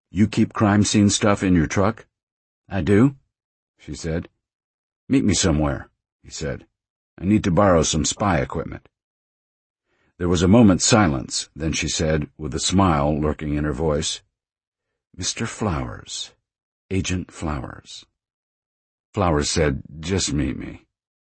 You keep crime scene stuff in your truck? I do, she said. Meet me somewhere, he said. I need to borrow some spy equipment. There was a moment's silence, then she said, with a smile lurking in her voice, Mr. Flowers, Agent Flowers. Flowers said, just meet me.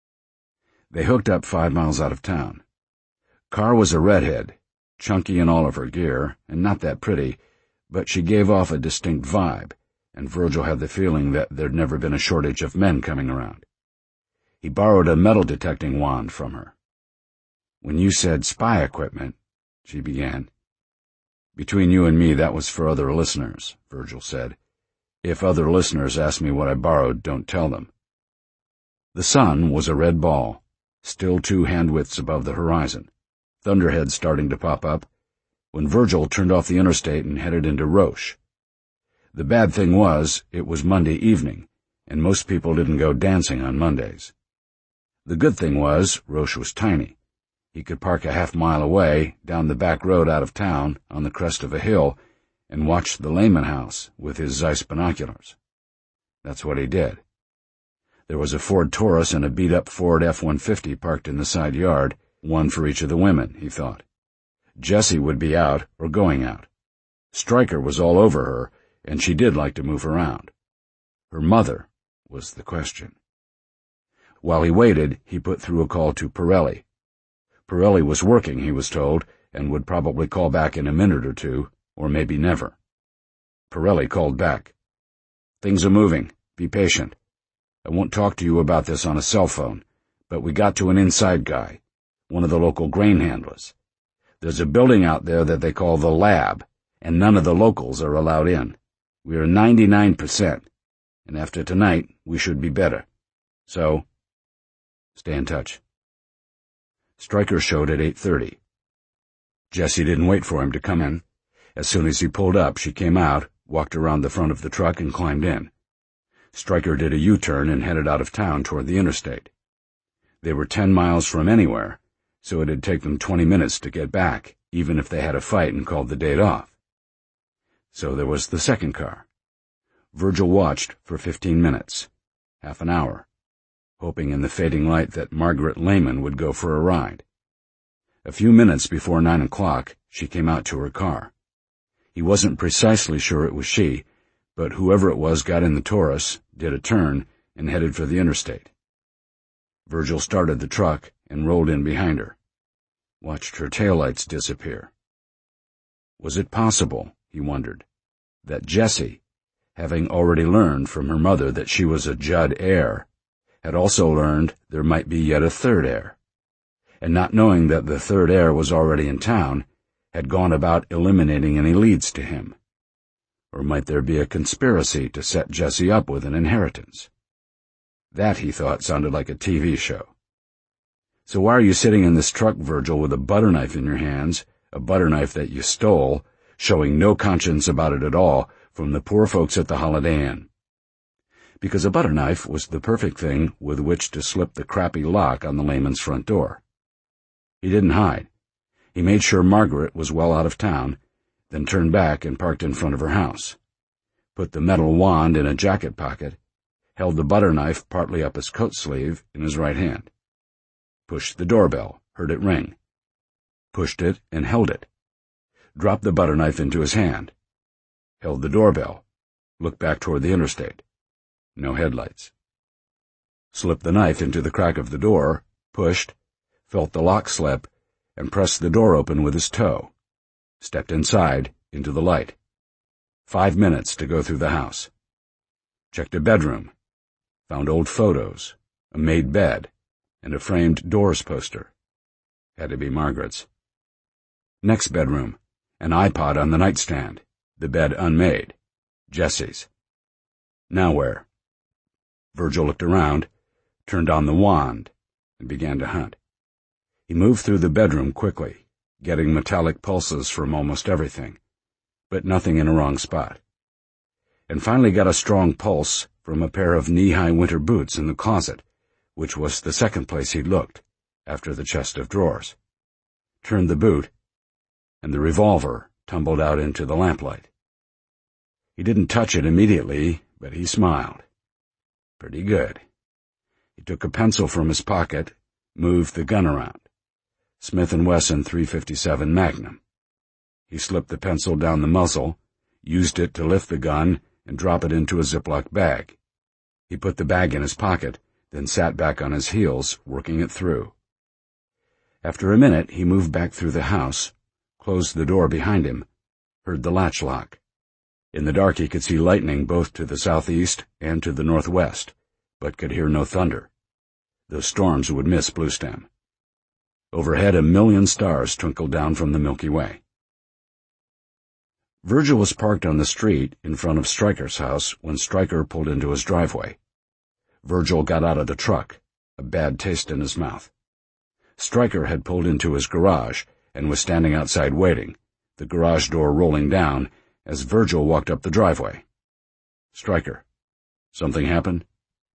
They hooked up 5 miles out of town. Carr was a redhead, chunky in all of her gear, and not that pretty, but she gave off a distinct vibe, and Virgil had the feeling that there'd never been a shortage of men coming around. He borrowed a metal-detecting wand from her. When you said spy equipment, she began. Between you and me, that was for other listeners, Virgil said. If other listeners ask me what I borrowed, don't tell them. The sun was a red ball, still 2 hand-widths above the horizon, thunderheads starting to pop up, when Virgil turned off the interstate and headed into Roche. The bad thing was, it was Monday evening, and most people didn't go dancing on Mondays. The good thing was, Roche was tiny. He could park a half-mile away, down the back road out of town, on the crest of a hill, and watch the Lehman house with his Zeiss binoculars. That's what he did. There was a Ford Taurus and a beat-up Ford F-150 parked in the side yard, one for each of the women, he thought. Jessie would be out or going out. Stryker was all over her, and she did like to move around. Her mother was the question. While he waited, he put through a call to Pirelli. Pirelli was working, he was told, and would probably call back in a minute or two, or maybe never. Pirelli called back. Things are moving. Be patient. I won't talk to you about this on a cell phone, but we got to an inside guy, one of the local grain handlers. There's a building out there that they call the lab, and none of the locals are allowed in. We are 99%, and after tonight, we should be better. So, stay in touch. Stryker showed at 8:30. Jessie didn't wait for him to come in. As soon as he pulled up, she came out, walked around the front of the truck, and climbed in. Stryker did a U-turn and headed out of town toward the interstate. They were 10 miles from anywhere, so it'd take them 20 minutes to get back, even if they had a fight and called the date off. So there was the second car. Virgil watched for 15 minutes, half an hour, hoping in the fading light that Margaret Lehman would go for a ride. A few minutes before 9 o'clock, she came out to her car. He wasn't precisely sure it was she, but whoever it was got in the Taurus, did a turn, and headed for the interstate. Virgil started the truck and rolled in behind her, watched her taillights disappear. Was it possible, he wondered, that Jessie, having already learned from her mother that she was a Judd heir, had also learned there might be yet a third heir, and not knowing that the third heir was already in town, had gone about eliminating any leads to him? Or might there be a conspiracy to set Jessie up with an inheritance? That, he thought, sounded like a TV show. So why are you sitting in this truck, Virgil, with a butter knife in your hands, a butter knife that you stole, showing no conscience about it at all, from the poor folks at the Holiday Inn? Because a butter knife was the perfect thing with which to slip the crappy lock on the Lehman's front door. He didn't hide. He made sure Margaret was well out of town, then turned back and parked in front of her house, put the metal wand in a jacket pocket, held the butter knife partly up his coat sleeve in his right hand, pushed the doorbell, heard it ring, pushed it and held it, dropped the butter knife into his hand, held the doorbell, looked back toward the interstate. No headlights. Slipped the knife into the crack of the door, pushed, felt the lock slip, and pressed the door open with his toe. Stepped inside, into the light. 5 minutes to go through the house. Checked a bedroom. Found old photos, a made bed, and a framed Doors poster. Had to be Margaret's. Next bedroom, an iPod on the nightstand, the bed unmade. Jessie's. Now where? Virgil looked around, turned on the wand, and began to hunt. He moved through the bedroom quickly, getting metallic pulses from almost everything, but nothing in a wrong spot. And finally got a strong pulse from a pair of knee-high winter boots in the closet, which was the second place he'd looked, after the chest of drawers. Turned the boot, and the revolver tumbled out into the lamplight. He didn't touch it immediately, but he smiled. Pretty good. He took a pencil from his pocket, moved the gun around. Smith & Wesson .357 Magnum. He slipped the pencil down the muzzle, used it to lift the gun and drop it into a Ziploc bag. He put the bag in his pocket, then sat back on his heels, working it through. After a minute, he moved back through the house, closed the door behind him, heard the latch lock. In the dark he could see lightning both to the southeast and to the northwest, but could hear no thunder. Those storms would miss Bluestem. Overhead 1,000,000 stars twinkled down from the Milky Way. Virgil was parked on the street in front of Stryker's house when Stryker pulled into his driveway. Virgil got out of the truck, a bad taste in his mouth. Stryker had pulled into his garage and was standing outside waiting, the garage door rolling down, as Virgil walked up the driveway. Stryker. Something happened?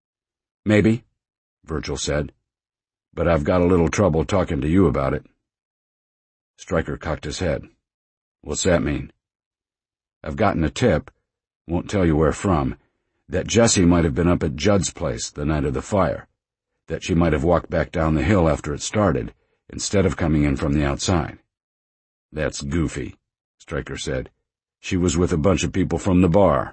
Maybe, Virgil said, but I've got a little trouble talking to you about it. Stryker cocked his head. What's that mean? I've gotten a tip, won't tell you where from, that Jessie might have been up at Judd's place the night of the fire, that she might have walked back down the hill after it started, instead of coming in from the outside. That's goofy, Stryker said. She was with a bunch of people from the bar.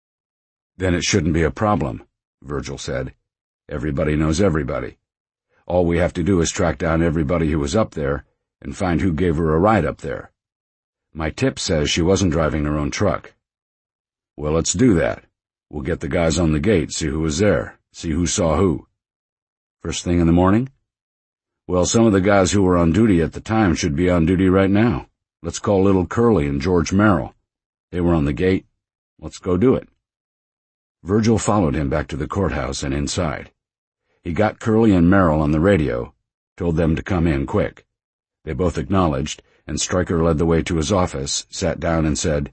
Then it shouldn't be a problem, Virgil said. Everybody knows everybody. All we have to do is track down everybody who was up there and find who gave her a ride up there. My tip says she wasn't driving her own truck. Well, let's do that. We'll get the guys on the gate, see who was there, see who saw who. First thing in the morning? Well, some of the guys who were on duty at the time should be on duty right now. Let's call Little Curly and George Merrill. They were on the gate. Let's go do it. Virgil followed him back to the courthouse and inside. He got Curly and Merrill on the radio, told them to come in quick. They both acknowledged, and Stryker led the way to his office, sat down and said,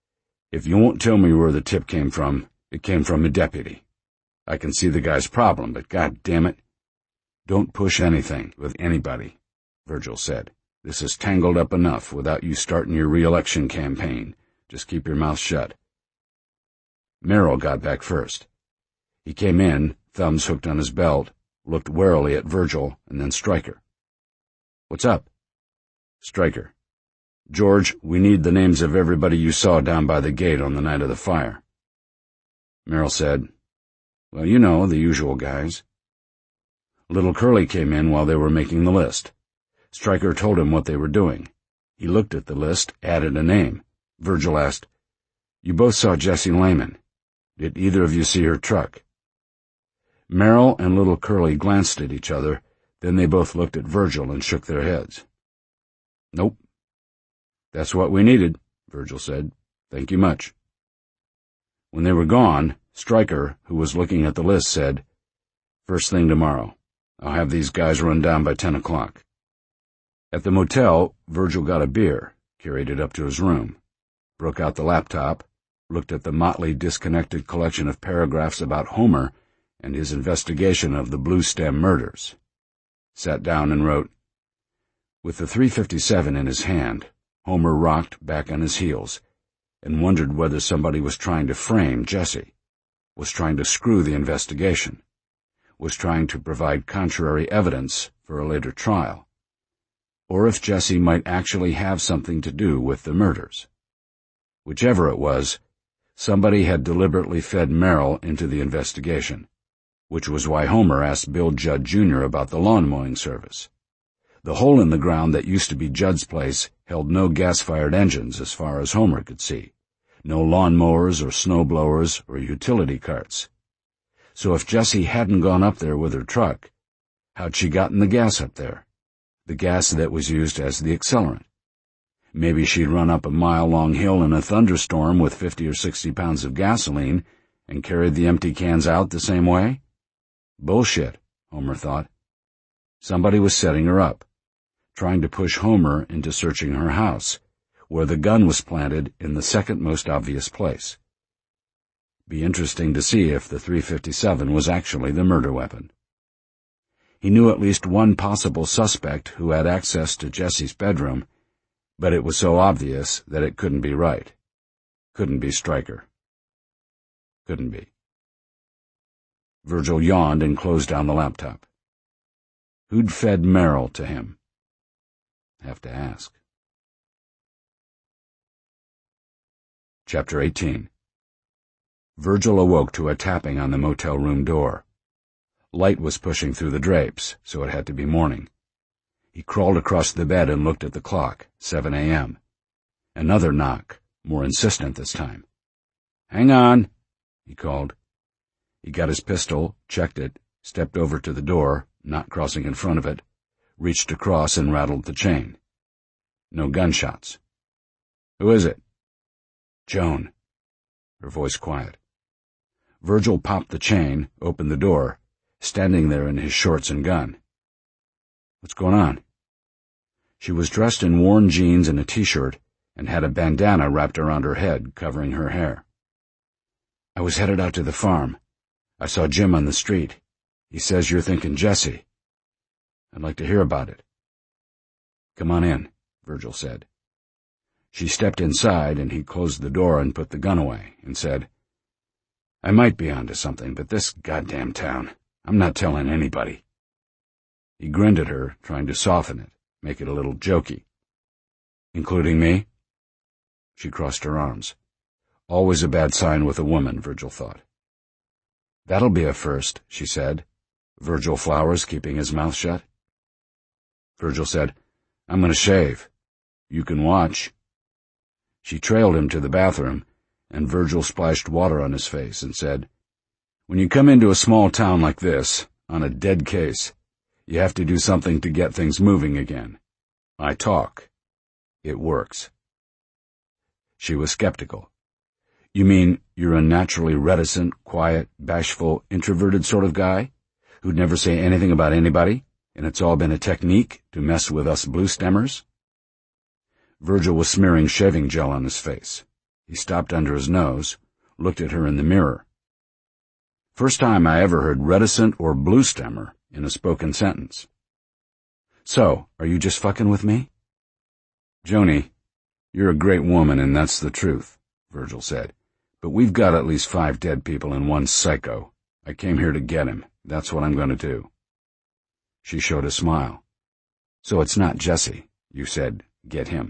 If you won't tell me where the tip came from, it came from a deputy. I can see the guy's problem, but God damn it. Don't push anything with anybody, Virgil said. This is tangled up enough without you starting your re-election campaign. Just keep your mouth shut. Merrill got back first. He came in, thumbs hooked on his belt, looked warily at Virgil, and then Stryker. What's up? Stryker. George, we need the names of everybody you saw down by the gate on the night of the fire. Merrill said, Well, you know, the usual guys. Little Curly came in while they were making the list. Stryker told him what they were doing. He looked at the list, added a name. Virgil asked, You both saw Jessie Lehman. Did either of you see her truck? Merrill and Little Curly glanced at each other, then they both looked at Virgil and shook their heads. Nope. That's what we needed, Virgil said. Thank you much. When they were gone, Stryker, who was looking at the list, said, First thing tomorrow. I'll have these guys run down by 10 o'clock. At the motel, Virgil got a beer, carried it up to his room, broke out the laptop, looked at the motley, disconnected collection of paragraphs about Homer and his investigation of the Bluestem murders, sat down and wrote. With the .357 in his hand, Homer rocked back on his heels and wondered whether somebody was trying to frame Jessie, was trying to screw the investigation, was trying to provide contrary evidence for a later trial, or if Jessie might actually have something to do with the murders. Whichever it was, somebody had deliberately fed Merrill into the investigation, which was why Homer asked Bill Judd Jr. about the lawn mowing service. The hole in the ground that used to be Judd's place held no gas-fired engines as far as Homer could see, no lawn mowers or snow blowers or utility carts. So if Jessie hadn't gone up there with her truck, how'd she gotten the gas up there? The gas that was used as the accelerant. Maybe she'd run up a mile-long hill in a thunderstorm with 50 or 60 pounds of gasoline and carried the empty cans out the same way? Bullshit, Homer thought. Somebody was setting her up, trying to push Homer into searching her house, where the gun was planted in the second most obvious place. Be interesting to see if the .357 was actually the murder weapon. He knew at least one possible suspect who had access to Jessie's bedroom, but it was so obvious that it couldn't be right. Couldn't be Stryker. Couldn't be. Virgil yawned and closed down the laptop. Who'd fed Merrill to him? Have to ask. Chapter 18. Virgil awoke to a tapping on the motel room door. Light was pushing through the drapes, so it had to be morning. He crawled across the bed and looked at the clock, 7 a.m. Another knock, more insistent this time. "Hang on," he called. He got his pistol, checked it, stepped over to the door, not crossing in front of it, reached across and rattled the chain. No gunshots. "Who is it?" "Joan." Her voice quiet. Virgil popped the chain, opened the door, standing there in his shorts and gun. "What's going on?" She was dressed in worn jeans and a t-shirt, and had a bandana wrapped around her head, covering her hair. "I was headed out to the farm. I saw Jim on the street. He says you're thinking Jesse. I'd like to hear about it." "Come on in," Virgil said. She stepped inside, and he closed the door and put the gun away, and said, "I might be onto something, but this goddamn town, I'm not telling anybody." He grinned at her, trying to soften it, make it a little jokey. "Including me?" She crossed her arms. Always a bad sign with a woman, Virgil thought. "That'll be a first," she said, Virgil Flowers keeping his mouth shut. Virgil said, "I'm going to shave. You can watch." She trailed him to the bathroom, and Virgil splashed water on his face and said, "When you come into a small town like this, on a dead case, you have to do something to get things moving again. I talk. It works." She was skeptical. "You mean you're a naturally reticent, quiet, bashful, introverted sort of guy, who'd never say anything about anybody, and it's all been a technique to mess with us blue-stemmers?" Virgil was smearing shaving gel on his face. He stopped under his nose, looked at her in the mirror. First time I ever heard reticent or blue-stemmer in a spoken sentence. "So, are you just fucking with me?" "Joni, you're a great woman, and that's the truth," Virgil said. "But we've got at least 5 dead people and 1 psycho. I came here to get him. That's what I'm going to do." She showed a smile. "So it's not Jesse. You said, get him."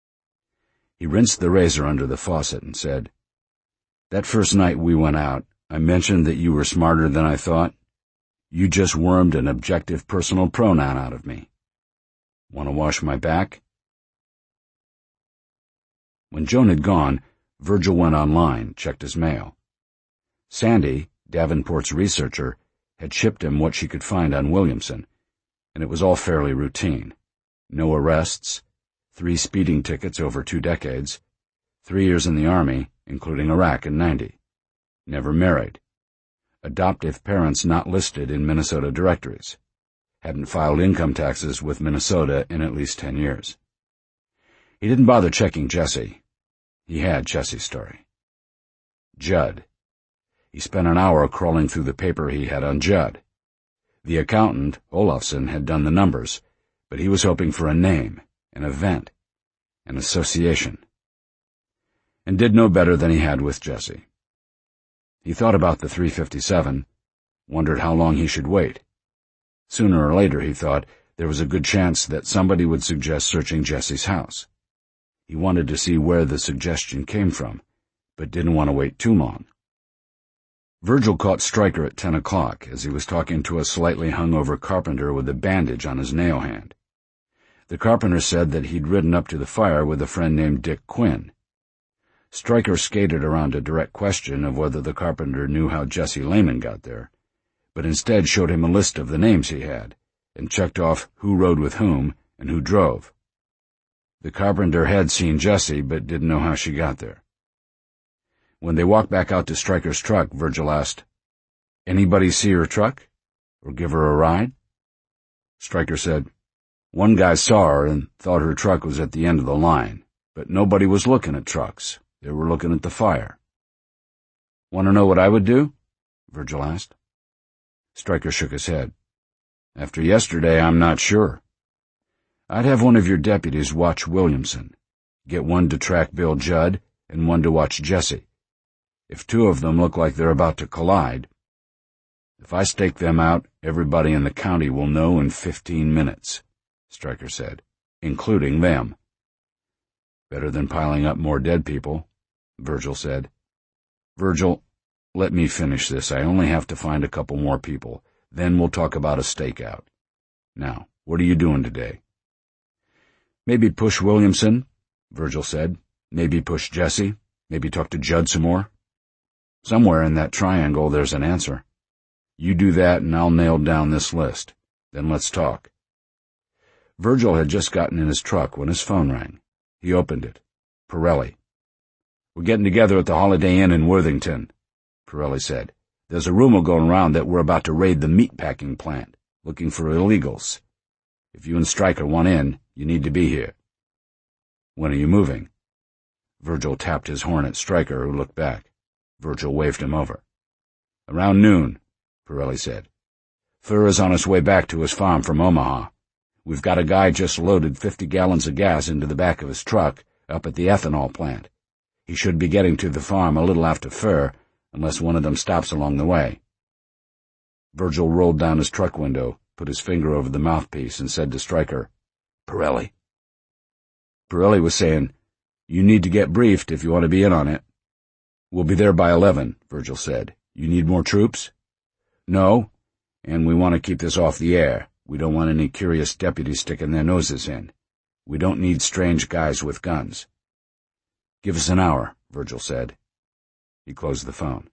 He rinsed the razor under the faucet and said, "That first night we went out, I mentioned that you were smarter than I thought. You just wormed an objective personal pronoun out of me. Want to wash my back?" When Joan had gone, Virgil went online, checked his mail. Sandy, Davenport's researcher, had shipped him what she could find on Williamson, and it was all fairly routine. No arrests, 3 speeding tickets over 2 decades, 3 years in the Army, including Iraq in '90. Never married. Adoptive parents not listed in Minnesota directories. Hadn't filed income taxes with Minnesota in at least 10 years. He didn't bother checking Jesse. He had Jesse's story. Judd. He spent an hour crawling through the paper he had on Judd. The accountant, Olafson, had done the numbers, but he was hoping for a name, an event, an association. And did no better than he had with Jesse. He thought about the 357, wondered how long he should wait. Sooner or later, he thought, there was a good chance that somebody would suggest searching Jesse's house. He wanted to see where the suggestion came from, but didn't want to wait too long. Virgil caught Stryker at 10 o'clock as he was talking to a slightly hungover carpenter with a bandage on his nail hand. The carpenter said that he'd ridden up to the fire with a friend named Dick Quinn. Stryker skated around a direct question of whether the carpenter knew how Jesse Lehman got there, but instead showed him a list of the names he had, and checked off who rode with whom and who drove. The carpenter had seen Jesse, but didn't know how she got there. When they walked back out to Stryker's truck, Virgil asked, "Anybody see her truck? Or give her a ride?" Stryker said, "One guy saw her and thought her truck was at the end of the line, but nobody was looking at trucks. They were looking at the fire." "Want to know what I would do?" Virgil asked. Stryker shook his head. "After yesterday, I'm not sure. I'd have one of your deputies watch Williamson. Get one to track Bill Judd and one to watch Jesse. If two of them look like they're about to collide, if I stake them out, everybody in the county will know in 15 minutes, Stryker said, including them. Better than piling up more dead people, Virgil said. Virgil, let me finish this. I only have to find a couple more people. Then we'll talk about a stakeout. Now, what are you doing today? Maybe push Williamson, Virgil said. Maybe push Jesse. Maybe talk to Judd some more. Somewhere in that triangle there's an answer. You do that and I'll nail down this list. Then let's talk. Virgil had just gotten in his truck when his phone rang. He opened it. Pirelli. We're getting together at the Holiday Inn in Worthington, Pirelli said. There's a rumor going around that we're about to raid the meatpacking plant, looking for illegals. If you and Stryker want in, you need to be here. When are you moving? Virgil tapped his horn at Stryker, who looked back. Virgil waved him over. Around noon, Pirelli said. Fur is on his way back to his farm from Omaha. We've got a guy just loaded 50 gallons of gas into the back of his truck up at the ethanol plant. He should be getting to the farm a little after Fur, unless one of them stops along the way. Virgil rolled down his truck window, put his finger over the mouthpiece, and said to Stryker, Pirelli. Pirelli was saying, You need to get briefed if you want to be in on it. We'll be there by 11, Virgil said. You need more troops? No, and we want to keep this off the air. We don't want any curious deputies sticking their noses in. We don't need strange guys with guns. Give us an hour, Virgil said. He closed the phone.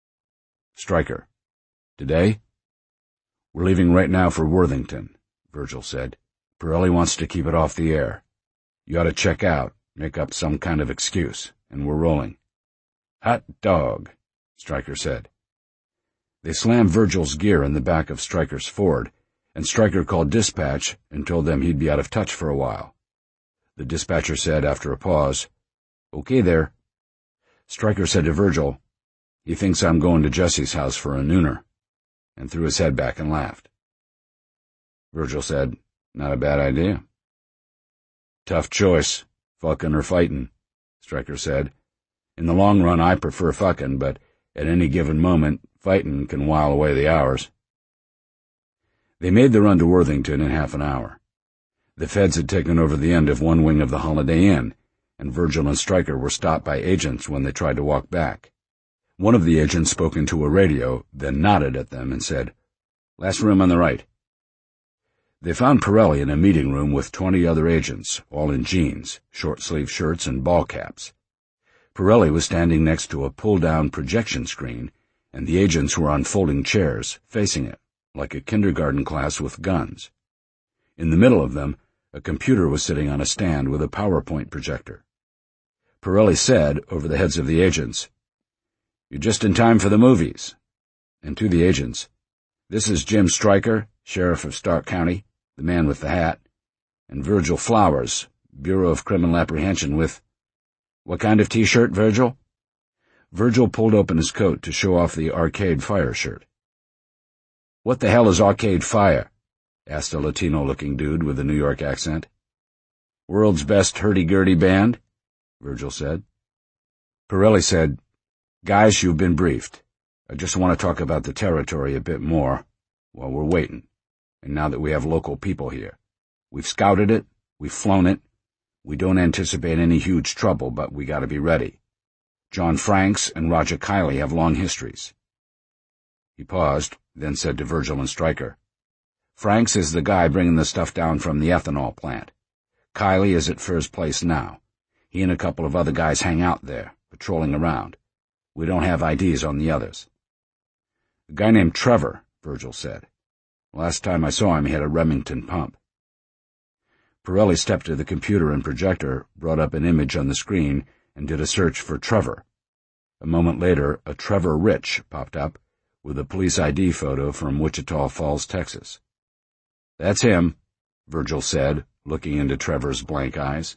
Stryker. Today? We're leaving right now for Worthington, Virgil said. Pirelli wants to keep it off the air. You ought to check out, make up some kind of excuse, and we're rolling. Hot dog, Stryker said. They slammed Virgil's gear in the back of Stryker's Ford, and Stryker called dispatch and told them he'd be out of touch for a while. The dispatcher said after a pause, Okay there. Stryker said to Virgil, He thinks I'm going to Jesse's house for a nooner, and threw his head back and laughed. Virgil said, Not a bad idea. Tough choice, fucking or fighting, Stryker said. In the long run, I prefer fucking, but at any given moment, fighting can while away the hours. They made the run to Worthington in half an hour. The feds had taken over the end of one wing of the Holiday Inn, and Virgil and Stryker were stopped by agents when they tried to walk back. One of the agents spoke into a radio, then nodded at them and said, Last room on the right. They found Pirelli in a meeting room with 20 other agents, all in jeans, short-sleeved shirts, and ball caps. Pirelli was standing next to a pull-down projection screen, and the agents were on folding chairs, facing it, like a kindergarten class with guns. In the middle of them, a computer was sitting on a stand with a PowerPoint projector. Pirelli said, over the heads of the agents, You're just in time for the movies. And to the agents, This is Jim Stryker, Sheriff of Stark County, the man with the hat, and Virgil Flowers, Bureau of Criminal Apprehension with... What kind of T-shirt, Virgil? Virgil pulled open his coat to show off the Arcade Fire shirt. What the hell is Arcade Fire? Asked a Latino-looking dude with a New York accent. World's best hurdy-gurdy band? Virgil said. Pirelli said, Guys, you've been briefed. I just want to talk about the territory a bit more while we're waiting, and now that we have local people here. We've scouted it, we've flown it. We don't anticipate any huge trouble, but we gotta be ready. John Franks and Roger Kiley have long histories. He paused, then said to Virgil and Stryker, Franks is the guy bringing the stuff down from the ethanol plant. Kiley is at Fur's place now. He and a couple of other guys hang out there, patrolling around. We don't have IDs on the others. A guy named Trevor, Virgil said. Last time I saw him, he had a Remington pump. Pirelli stepped to the computer and projector, brought up an image on the screen, and did a search for Trevor. A moment later, a Trevor Rich popped up, with a police ID photo from Wichita Falls, Texas. That's him, Virgil said, looking into Trevor's blank eyes.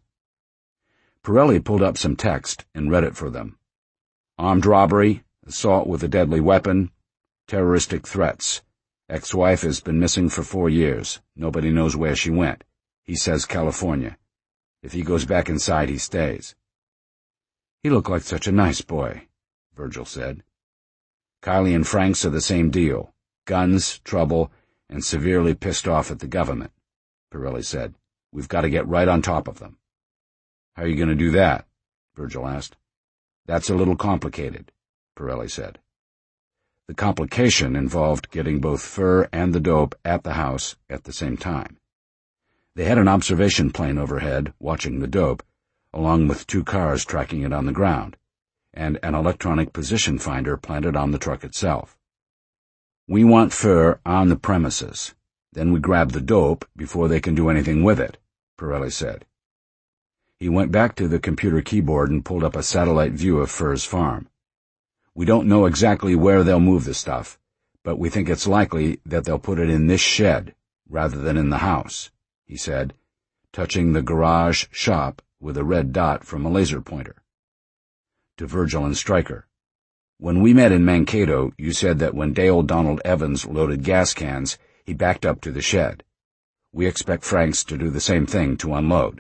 Pirelli pulled up some text and read it for them. Armed robbery, assault with a deadly weapon, terroristic threats. Ex-wife has been missing for 4 years. Nobody knows where she went. He says California. If he goes back inside, he stays. He looked like such a nice boy, Virgil said. Kiley and Franks are the same deal. Guns, trouble, and severely pissed off at the government, Pirelli said. We've got to get right on top of them. How are you going to do that? Virgil asked. That's a little complicated, Pirelli said. The complication involved getting both Fur and the dope at the house at the same time. They had an observation plane overhead watching the dope, along with 2 cars tracking it on the ground, and an electronic position finder planted on the truck itself. We want Fur on the premises. Then we grab the dope before they can do anything with it, Pirelli said. He went back to the computer keyboard and pulled up a satellite view of Fur's farm. We don't know exactly where they'll move the stuff, but we think it's likely that they'll put it in this shed rather than in the house, he said, touching the garage shop with a red dot from a laser pointer. To Virgil and Stryker, when we met in Mankato, you said that when Dale Donald Evans loaded gas cans, he backed up to the shed. We expect Franks to do the same thing to unload.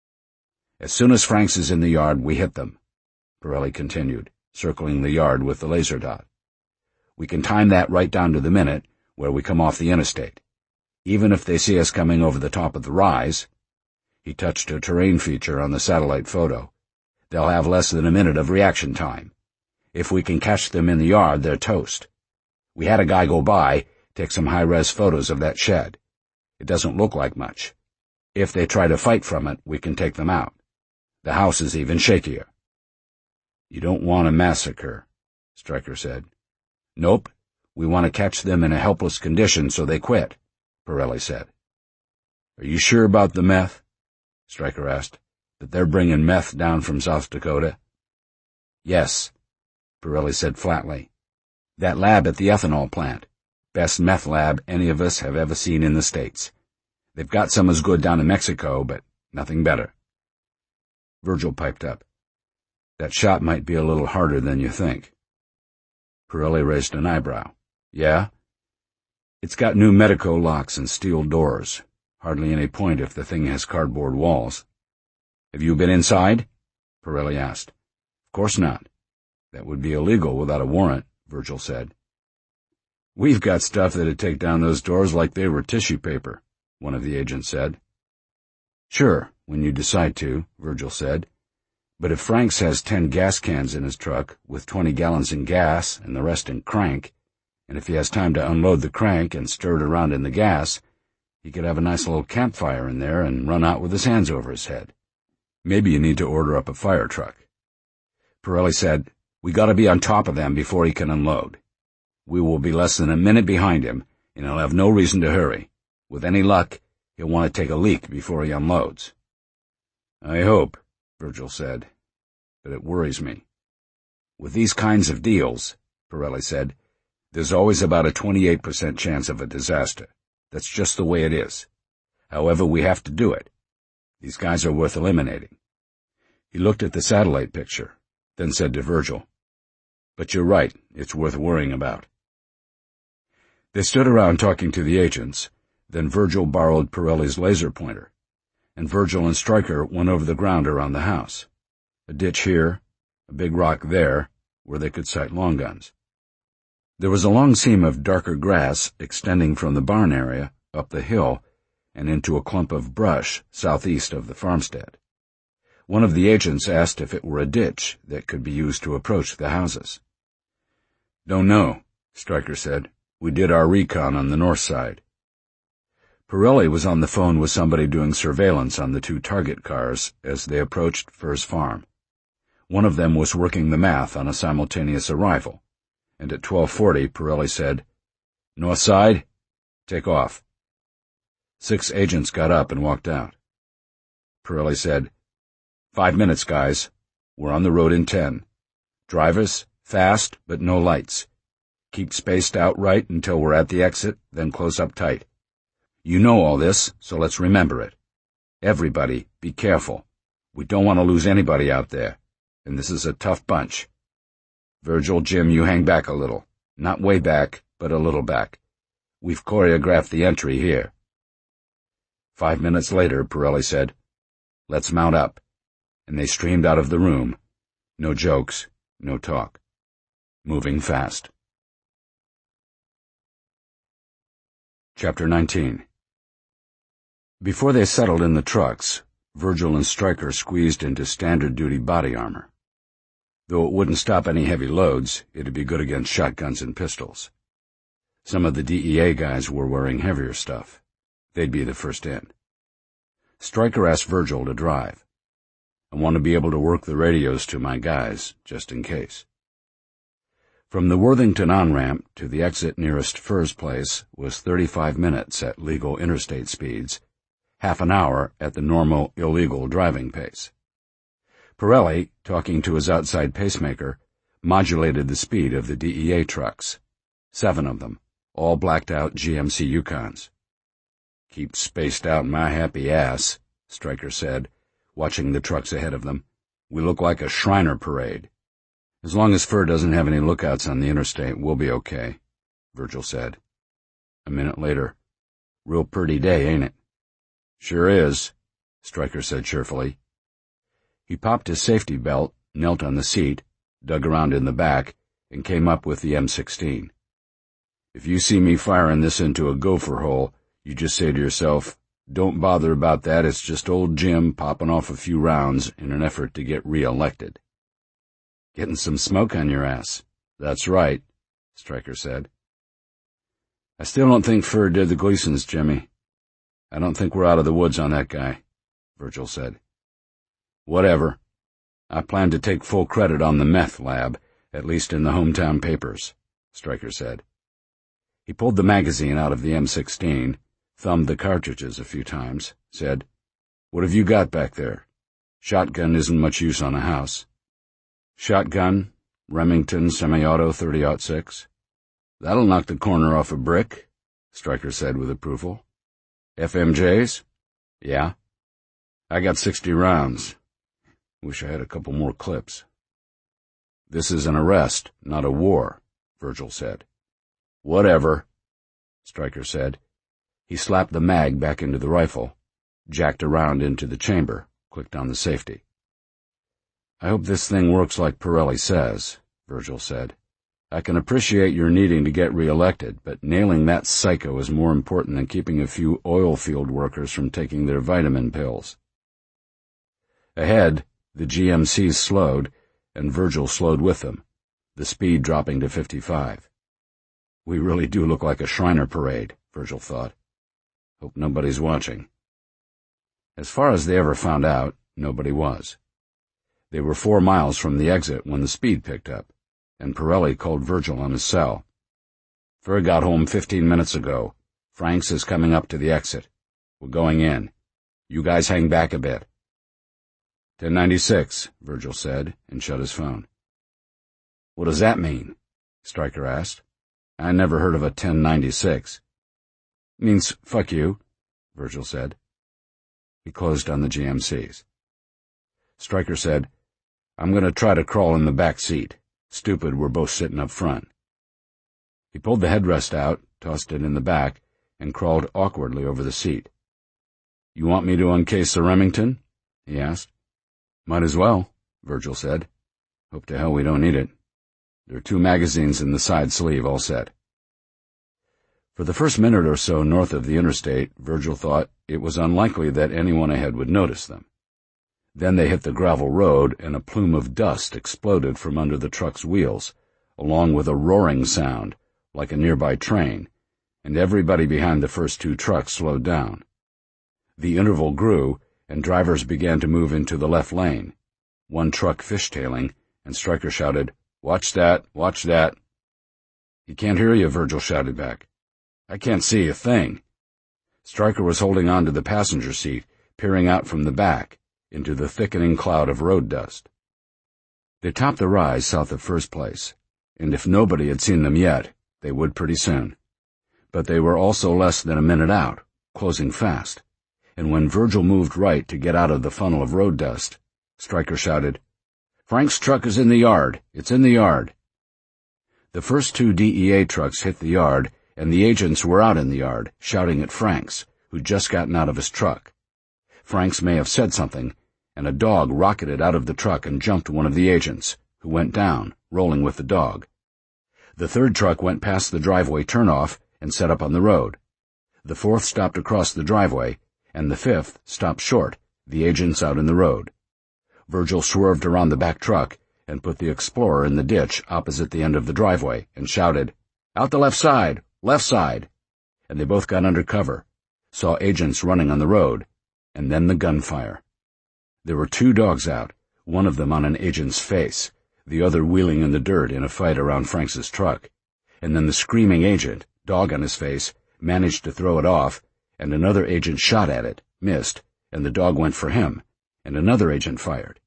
As soon as Franks is in the yard, we hit them, Pirelli continued, circling the yard with the laser dot. We can time that right down to the minute where we come off the interstate. Even if they see us coming over the top of the rise, he touched a terrain feature on the satellite photo, they'll have less than a minute of reaction time. If we can catch them in the yard, they're toast. We had a guy go by, take some high-res photos of that shed. It doesn't look like much. If they try to fight from it, we can take them out. The house is even shakier. You don't want a massacre, Stryker said. Nope. We want to catch them in a helpless condition so they quit, Pirelli said. Are you sure about the meth? Stryker asked. That they're bringing meth down from South Dakota? Yes, Pirelli said flatly. That lab at the ethanol plant. Best meth lab any of us have ever seen in the States. They've got some as good down in Mexico, but nothing better. Virgil piped up. That shot might be a little harder than you think. Pirelli raised an eyebrow. Yeah? It's got new Medico locks and steel doors. Hardly any point if the thing has cardboard walls. Have you been inside? Pirelli asked. Of course not. That would be illegal without a warrant, Virgil said. We've got stuff that'd take down those doors like they were tissue paper, one of the agents said. Sure, when you decide to, Virgil said. But if Franks has 10 gas cans in his truck, with 20 gallons in gas and the rest in crank, and if he has time to unload the crank and stir it around in the gas, he could have a nice little campfire in there and run out with his hands over his head. Maybe you need to order up a fire truck. Pirelli said, We gotta be on top of them before he can unload. We will be less than a minute behind him, and he'll have no reason to hurry. With any luck, he'll want to take a leak before he unloads. I hope, Virgil said, but it worries me. With these kinds of deals, Pirelli said, there's always about a 28% chance of a disaster. That's just the way it is. However, we have to do it. These guys are worth eliminating. He looked at the satellite picture, then said to Virgil, But you're right, it's worth worrying about. They stood around talking to the agents, then Virgil borrowed Pirelli's laser pointer, and Virgil and Stryker went over the ground around the house. A ditch here, a big rock there, where they could sight long guns. There was a long seam of darker grass extending from the barn area up the hill and into a clump of brush southeast of the farmstead. One of the agents asked if it were a ditch that could be used to approach the houses. Don't know, Stryker said. We did our recon on the north side. Pirelli was on the phone with somebody doing surveillance on the 2 target cars as they approached Fur's farm. One of them was working the math on a simultaneous arrival, and at 12:40 Pirelli said, North side, take off. 6 agents got up and walked out. Pirelli said, 5 minutes, guys. We're on the road in 10. Drivers, fast, but no lights. Keep spaced out right until we're at the exit, then close up tight. You know all this, so let's remember it. Everybody, be careful. We don't want to lose anybody out there, and this is a tough bunch. Virgil, Jim, you hang back a little. Not way back, but a little back. We've choreographed the entry here. 5 minutes later, Pirelli said, Let's mount up. And they streamed out of the room. No jokes, no talk. moving fast. Chapter 19. Before they settled in the trucks, Virgil and Stryker squeezed into standard-duty body armor. Though it wouldn't stop any heavy loads, it'd be good against shotguns and pistols. Some of the DEA guys were wearing heavier stuff. They'd be the first in. Stryker asked Virgil to drive. "I want to be able to work the radios to my guys, just in case." From the Worthington on-ramp to the exit nearest Furr's place was 35 minutes at legal interstate speeds, half an hour at the normal illegal driving pace. Pirelli, talking to his outside pacemaker, modulated the speed of the DEA trucks. 7 of them, all blacked-out GMC Yukons. "Keep spaced out my happy ass," Stryker said, watching the trucks ahead of them. "We look like a Shriner parade." "As long as Furr doesn't have any lookouts on the interstate, we'll be okay," Virgil said. A minute later, "Real pretty day, ain't it?" "Sure is," Stryker said cheerfully. He popped his safety belt, knelt on the seat, dug around in the back, and came up with the M16. "If you see me firing this into a gopher hole, you just say to yourself, 'Don't bother about that, it's just old Jim popping off a few rounds in an effort to get re-elected.'" "Getting some smoke on your ass." "That's right," Stryker said. "I still don't think Furr did the Gleasons, Jimmy. I don't think we're out of the woods on that guy," Virgil said. "Whatever. I plan to take full credit on the meth lab, at least in the hometown papers," Stryker said. He pulled the magazine out of the M16, thumbed the cartridges a few times, said, "What have you got back there? Shotgun isn't much use on a house." "Shotgun, Remington semi-auto 30-06. That'll knock the corner off a brick," Stryker said with approval. "FMJs? Yeah. I got 60 rounds. Wish I had a couple more clips." "This is an arrest, not a war," Virgil said. "Whatever," Stryker said. He slapped the mag back into the rifle, jacked around into the chamber, clicked on the safety. "I hope this thing works like Pirelli says," Virgil said. "I can appreciate your needing to get re-elected, but nailing that psycho is more important than keeping a few oil field workers from taking their vitamin pills." Ahead, the GMCs slowed, and Virgil slowed with them, the speed dropping to 55. "We really do look like a Shriner parade," Virgil thought. "Hope nobody's watching." As far as they ever found out, nobody was. They were 4 miles from the exit when the speed picked up, and Pirelli called Virgil on his cell. "Furr got home 15 minutes ago. Franks is coming up to the exit. We're going in. You guys hang back a bit." 1096, Virgil said, and shut his phone. "What does that mean?" Stryker asked. "I never heard of a 1096. "Means fuck you," Virgil said. He closed on the GMCs. Stryker said, "I'm going to try to crawl in the back seat. Stupid we're both sitting up front." He pulled the headrest out, tossed it in the back, and crawled awkwardly over the seat. "You want me to uncase the Remington?" he asked. "Might as well," Virgil said. "Hope to hell we don't need it. There are 2 magazines in the side sleeve, all set." For the first minute or so north of the interstate, Virgil thought it was unlikely that anyone ahead would notice them. Then they hit the gravel road, and a plume of dust exploded from under the truck's wheels, along with a roaring sound, like a nearby train, and everybody behind the first 2 trucks slowed down. The interval grew, and drivers began to move into the left lane, one truck fishtailing, and Stryker shouted, "Watch that, watch that." "He can't hear you," Virgil shouted back. "I can't see a thing." Stryker was holding on to the passenger seat, peering out from the back, into the thickening cloud of road dust. They topped the rise south of Furr's place, and if nobody had seen them yet, they would pretty soon. But they were also less than a minute out, closing fast, and when Virgil moved right to get out of the funnel of road dust, Stryker shouted, "Frank's truck is in the yard. It's in the yard." The first 2 DEA trucks hit the yard, and the agents were out in the yard, shouting at Franks, who'd just gotten out of his truck. Franks may have said something, and a dog rocketed out of the truck and jumped one of the agents, who went down, rolling with the dog. The third truck went past the driveway turnoff and set up on the road. The fourth stopped across the driveway, and the fifth stopped short, the agents out in the road. Virgil swerved around the back truck and put the Explorer in the ditch opposite the end of the driveway and shouted, "Out the left side! Left side!" And they both got under cover, saw agents running on the road, and then the gunfire. There were 2 dogs out, one of them on an agent's face, the other wheeling in the dirt in a fight around Franks's truck. And then the screaming agent, dog on his face, managed to throw it off, and another agent shot at it, missed, and the dog went for him, and another agent fired.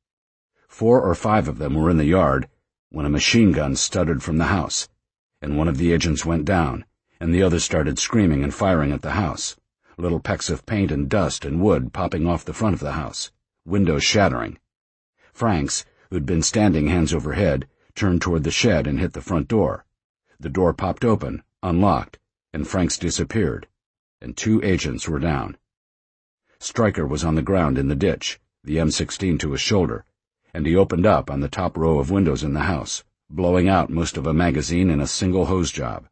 4 or 5 of them were in the yard when a machine gun stuttered from the house, and one of the agents went down, and the others started screaming and firing at the house, little pecks of paint and dust and wood popping off the front of the house, windows shattering. Franks, who'd been standing hands over head, turned toward the shed and hit the front door. The door popped open, unlocked, and Franks disappeared, and 2 agents were down. Stryker was on the ground in the ditch, the M16 to his shoulder, and he opened up on the top row of windows in the house, blowing out most of a magazine in a single hose job.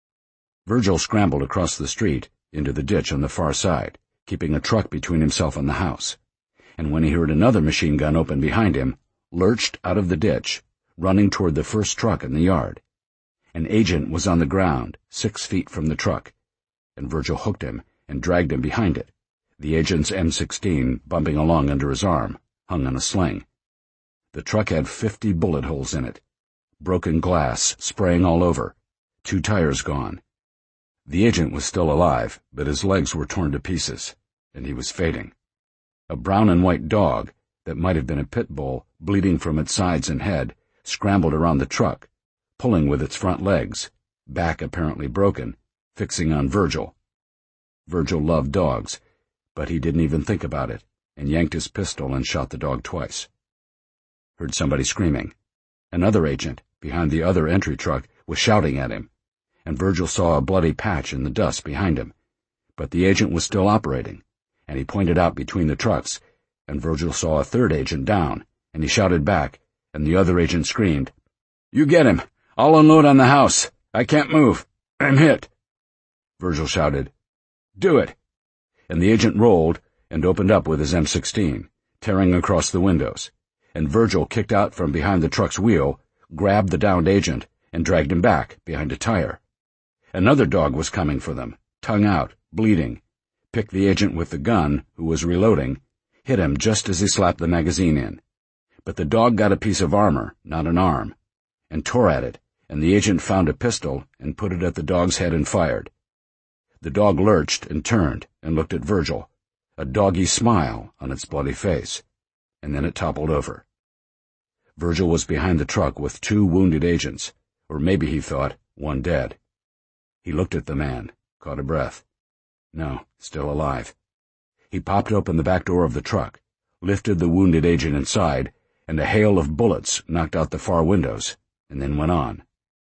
Virgil scrambled across the street into the ditch on the far side, keeping a truck between himself and the house, and when he heard another machine gun open behind him, lurched out of the ditch, running toward the first truck in the yard. An agent was on the ground, 6 feet from the truck, and Virgil hooked him and dragged him behind it, the agent's M16 bumping along under his arm, hung on a sling. The truck had 50 bullet holes in it, broken glass spraying all over, 2 tires gone. The agent was still alive, but his legs were torn to pieces, and he was fading. A brown and white dog, that might have been a pit bull, bleeding from its sides and head, scrambled around the truck, pulling with its front legs, back apparently broken, fixing on Virgil. Virgil loved dogs, but he didn't even think about it, and yanked his pistol and shot the dog twice. Heard somebody screaming. Another agent, behind the other entry truck, was shouting at him, and Virgil saw a bloody patch in the dust behind him. But the agent was still operating, and he pointed out between the trucks, and Virgil saw a third agent down, and he shouted back, and the other agent screamed, "You get him! I'll unload on the house! I can't move! I'm hit!" Virgil shouted, "Do it!" And the agent rolled and opened up with his M16, tearing across the windows, and Virgil kicked out from behind the truck's wheel, grabbed the downed agent, and dragged him back behind a tire. Another dog was coming for them, tongue out, bleeding, picked the agent with the gun, who was reloading, hit him just as he slapped the magazine in. But the dog got a piece of armor, not an arm, and tore at it, and the agent found a pistol and put it at the dog's head and fired. The dog lurched and turned and looked at Virgil, a doggy smile on its bloody face, and then it toppled over. Virgil was behind the truck with 2 wounded agents, or maybe, he thought, 1 dead. He looked at the man, caught a breath. No, still alive. He popped open the back door of the truck, lifted the wounded agent inside, and a hail of bullets knocked out the far windows, and then went on.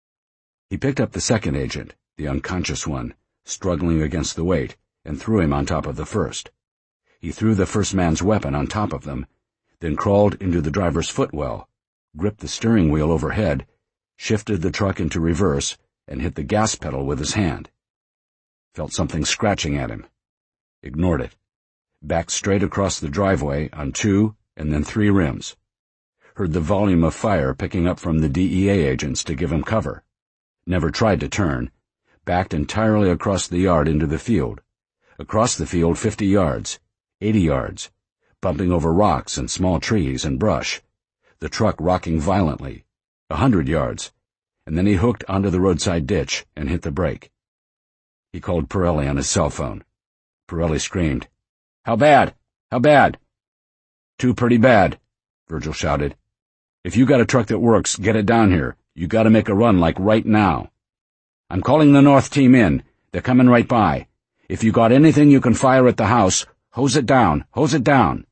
He picked up the second agent, the unconscious one, struggling against the weight, and threw him on top of the first. He threw the first man's weapon on top of them, then crawled into the driver's footwell, gripped the steering wheel overhead, shifted the truck into reverse, and hit the gas pedal with his hand. Felt something scratching at him. Ignored it. Backed straight across the driveway on 2 and then 3 rims. Heard the volume of fire picking up from the DEA agents to give him cover. Never tried to turn. Backed entirely across the yard into the field. Across the field 50 yards, 80 yards, bumping over rocks and small trees and brush, the truck rocking violently, 100 yards, and then he hooked onto the roadside ditch and hit the brake. He called Pirelli on his cell phone. Pirelli screamed, "How bad? How bad?" "Too pretty bad," Virgil shouted. "If you got a truck that works, get it down here. You gotta make a run like right now." "I'm calling the North team in. They're coming right by. If you got anything you can fire at the house, hose it down, hose it down."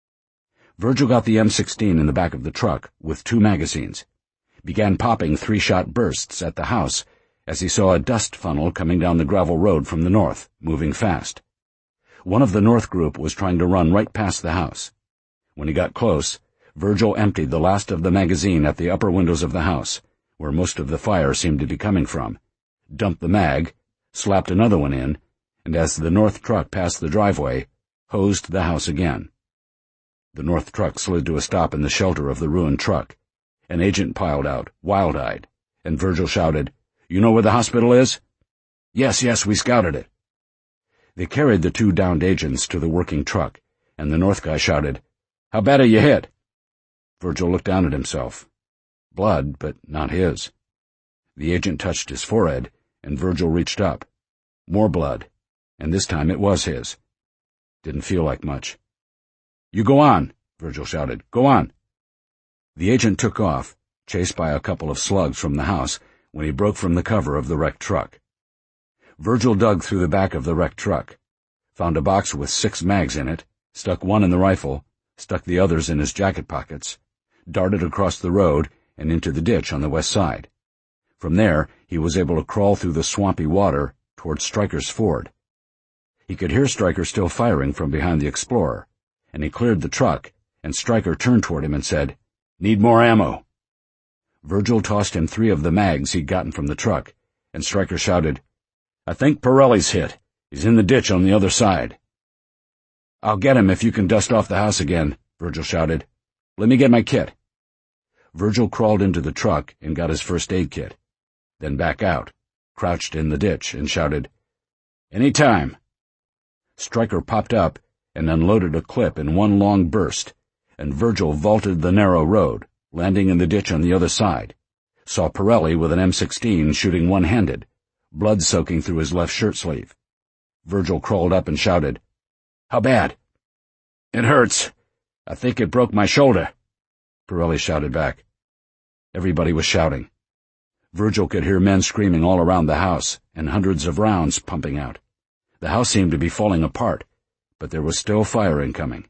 Virgil got the M16 in the back of the truck with 2 magazines, began popping 3-shot bursts at the house as he saw a dust funnel coming down the gravel road from the north, moving fast. One of the north group was trying to run right past the house. When he got close, Virgil emptied the last of the magazine at the upper windows of the house, where most of the fire seemed to be coming from, dumped the mag, slapped another one in, and as the north truck passed the driveway, hosed the house again. The north truck slid to a stop in the shelter of the ruined truck. An agent piled out, wild-eyed, and Virgil shouted, "You know where the hospital is?" Yes, we scouted it." They carried the two downed agents to the working truck, and the north guy shouted, "How bad are you hit?" Virgil looked down at himself. Blood, but not his. The agent touched his forehead, and Virgil reached up. More blood, and this time it was his. Didn't feel like much. "You go on," Virgil shouted. "Go on." The agent took off, chased by a couple of slugs from the house, when he broke from the cover of the wrecked truck. Virgil dug through the back of the wrecked truck, found a box with 6 mags in it, stuck one in the rifle, stuck the others in his jacket pockets, darted across the road and into the ditch on the west side. From there, he was able to crawl through the swampy water toward Stryker's ford. He could hear Stryker still firing from behind the Explorer, and he cleared the truck, and Stryker turned toward him and said, "Need more ammo." Virgil tossed him 3 of the mags he'd gotten from the truck, and Stryker shouted, "I think Pirelli's hit. He's in the ditch on the other side." "I'll get him if you can dust off the house again," Virgil shouted. "Let me get my kit." Virgil crawled into the truck and got his first aid kit, then back out, crouched in the ditch, and shouted, "Any time." Stryker popped up and unloaded a clip in one long burst, and Virgil vaulted the narrow road, landing in the ditch on the other side, saw Pirelli with an M16 shooting one-handed, blood soaking through his left shirt sleeve. Virgil crawled up and shouted, "How bad?" "It hurts. I think it broke my shoulder," Pirelli shouted back. Everybody was shouting. Virgil could hear men screaming all around the house, and hundreds of rounds pumping out. The house seemed to be falling apart, but there was still fire incoming.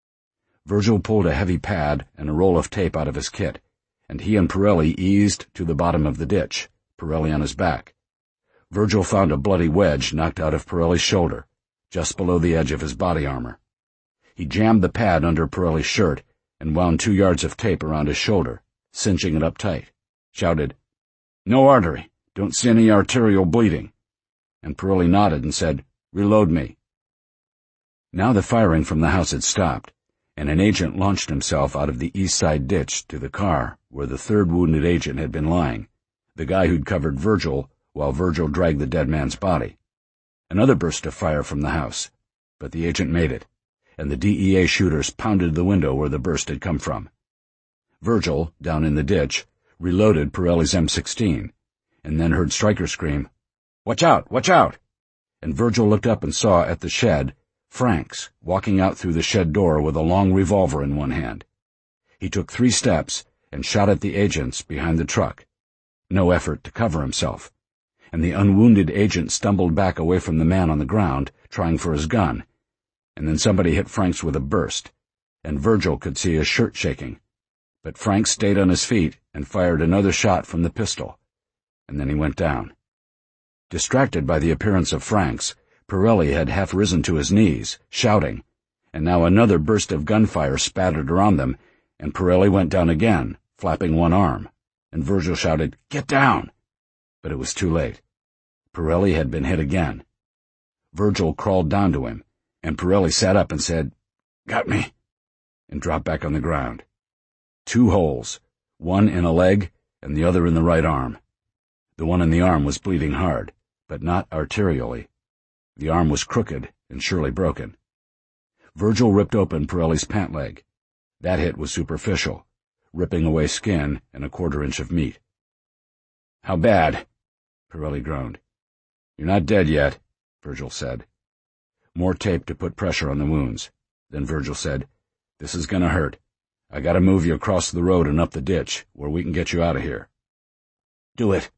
Virgil pulled a heavy pad and a roll of tape out of his kit, and he and Pirelli eased to the bottom of the ditch, Pirelli on his back. Virgil found a bloody wedge knocked out of Pirelli's shoulder, just below the edge of his body armor. He jammed the pad under Pirelli's shirt and wound 2 yards of tape around his shoulder, cinching it up tight, shouted, "No artery. Don't see any arterial bleeding." And Pirelli nodded and said, "Reload me." Now the firing from the house had stopped, and an agent launched himself out of the east side ditch to the car where the 3rd wounded agent had been lying, the guy who'd covered Virgil while Virgil dragged the dead man's body. Another burst of fire from the house, but the agent made it, and the DEA shooters pounded the window where the burst had come from. Virgil, down in the ditch, reloaded Pirelli's M16, and then heard Stryker scream, "Watch out! Watch out!" And Virgil looked up and saw at the shed Franks walking out through the shed door with a long revolver in one hand. He took 3 steps and shot at the agents behind the truck. No effort to cover himself, and the unwounded agent stumbled back away from the man on the ground, trying for his gun, and then somebody hit Franks with a burst, and Virgil could see his shirt shaking. But Franks stayed on his feet and fired another shot from the pistol, and then he went down. Distracted by the appearance of Franks, Pirelli had half risen to his knees, shouting, and now another burst of gunfire spattered around them, and Pirelli went down again, flapping one arm, and Virgil shouted, "Get down!" But it was too late. Pirelli had been hit again. Virgil crawled down to him, and Pirelli sat up and said, "Got me," and dropped back on the ground. 2 holes, one in a leg and the other in the right arm. The one in the arm was bleeding hard, but not arterially. The arm was crooked and surely broken. Virgil ripped open Pirelli's pant leg. That hit was superficial, ripping away skin and a 1/4 inch of meat. "How bad?" Pirelli groaned. "You're not dead yet," Virgil said. More tape to put pressure on the wounds. Then Virgil said, "This is gonna hurt. I gotta move you across the road and up the ditch, where we can get you out of here." "Do it."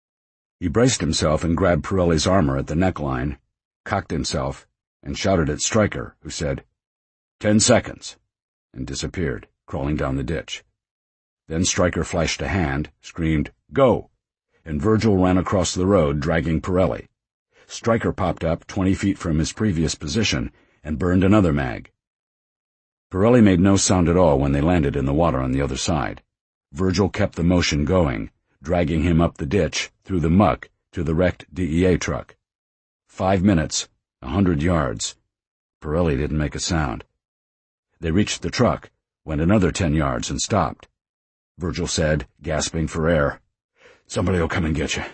He braced himself and grabbed Pirelli's armor at the neckline, cocked himself, and shouted at Stryker, who said, 10 seconds, and disappeared, crawling down the ditch. Then Stryker flashed a hand, screamed, "Go!" and Virgil ran across the road, dragging Pirelli. Stryker popped up 20 feet from his previous position and burned another mag. Pirelli made no sound at all when they landed in the water on the other side. Virgil kept the motion going, dragging him up the ditch, through the muck, to the wrecked DEA truck. 5 minutes, 100 yards. Pirelli didn't make a sound. They reached the truck, went another 10 yards, and stopped. Virgil said, gasping for air, "Somebody'll come and get you."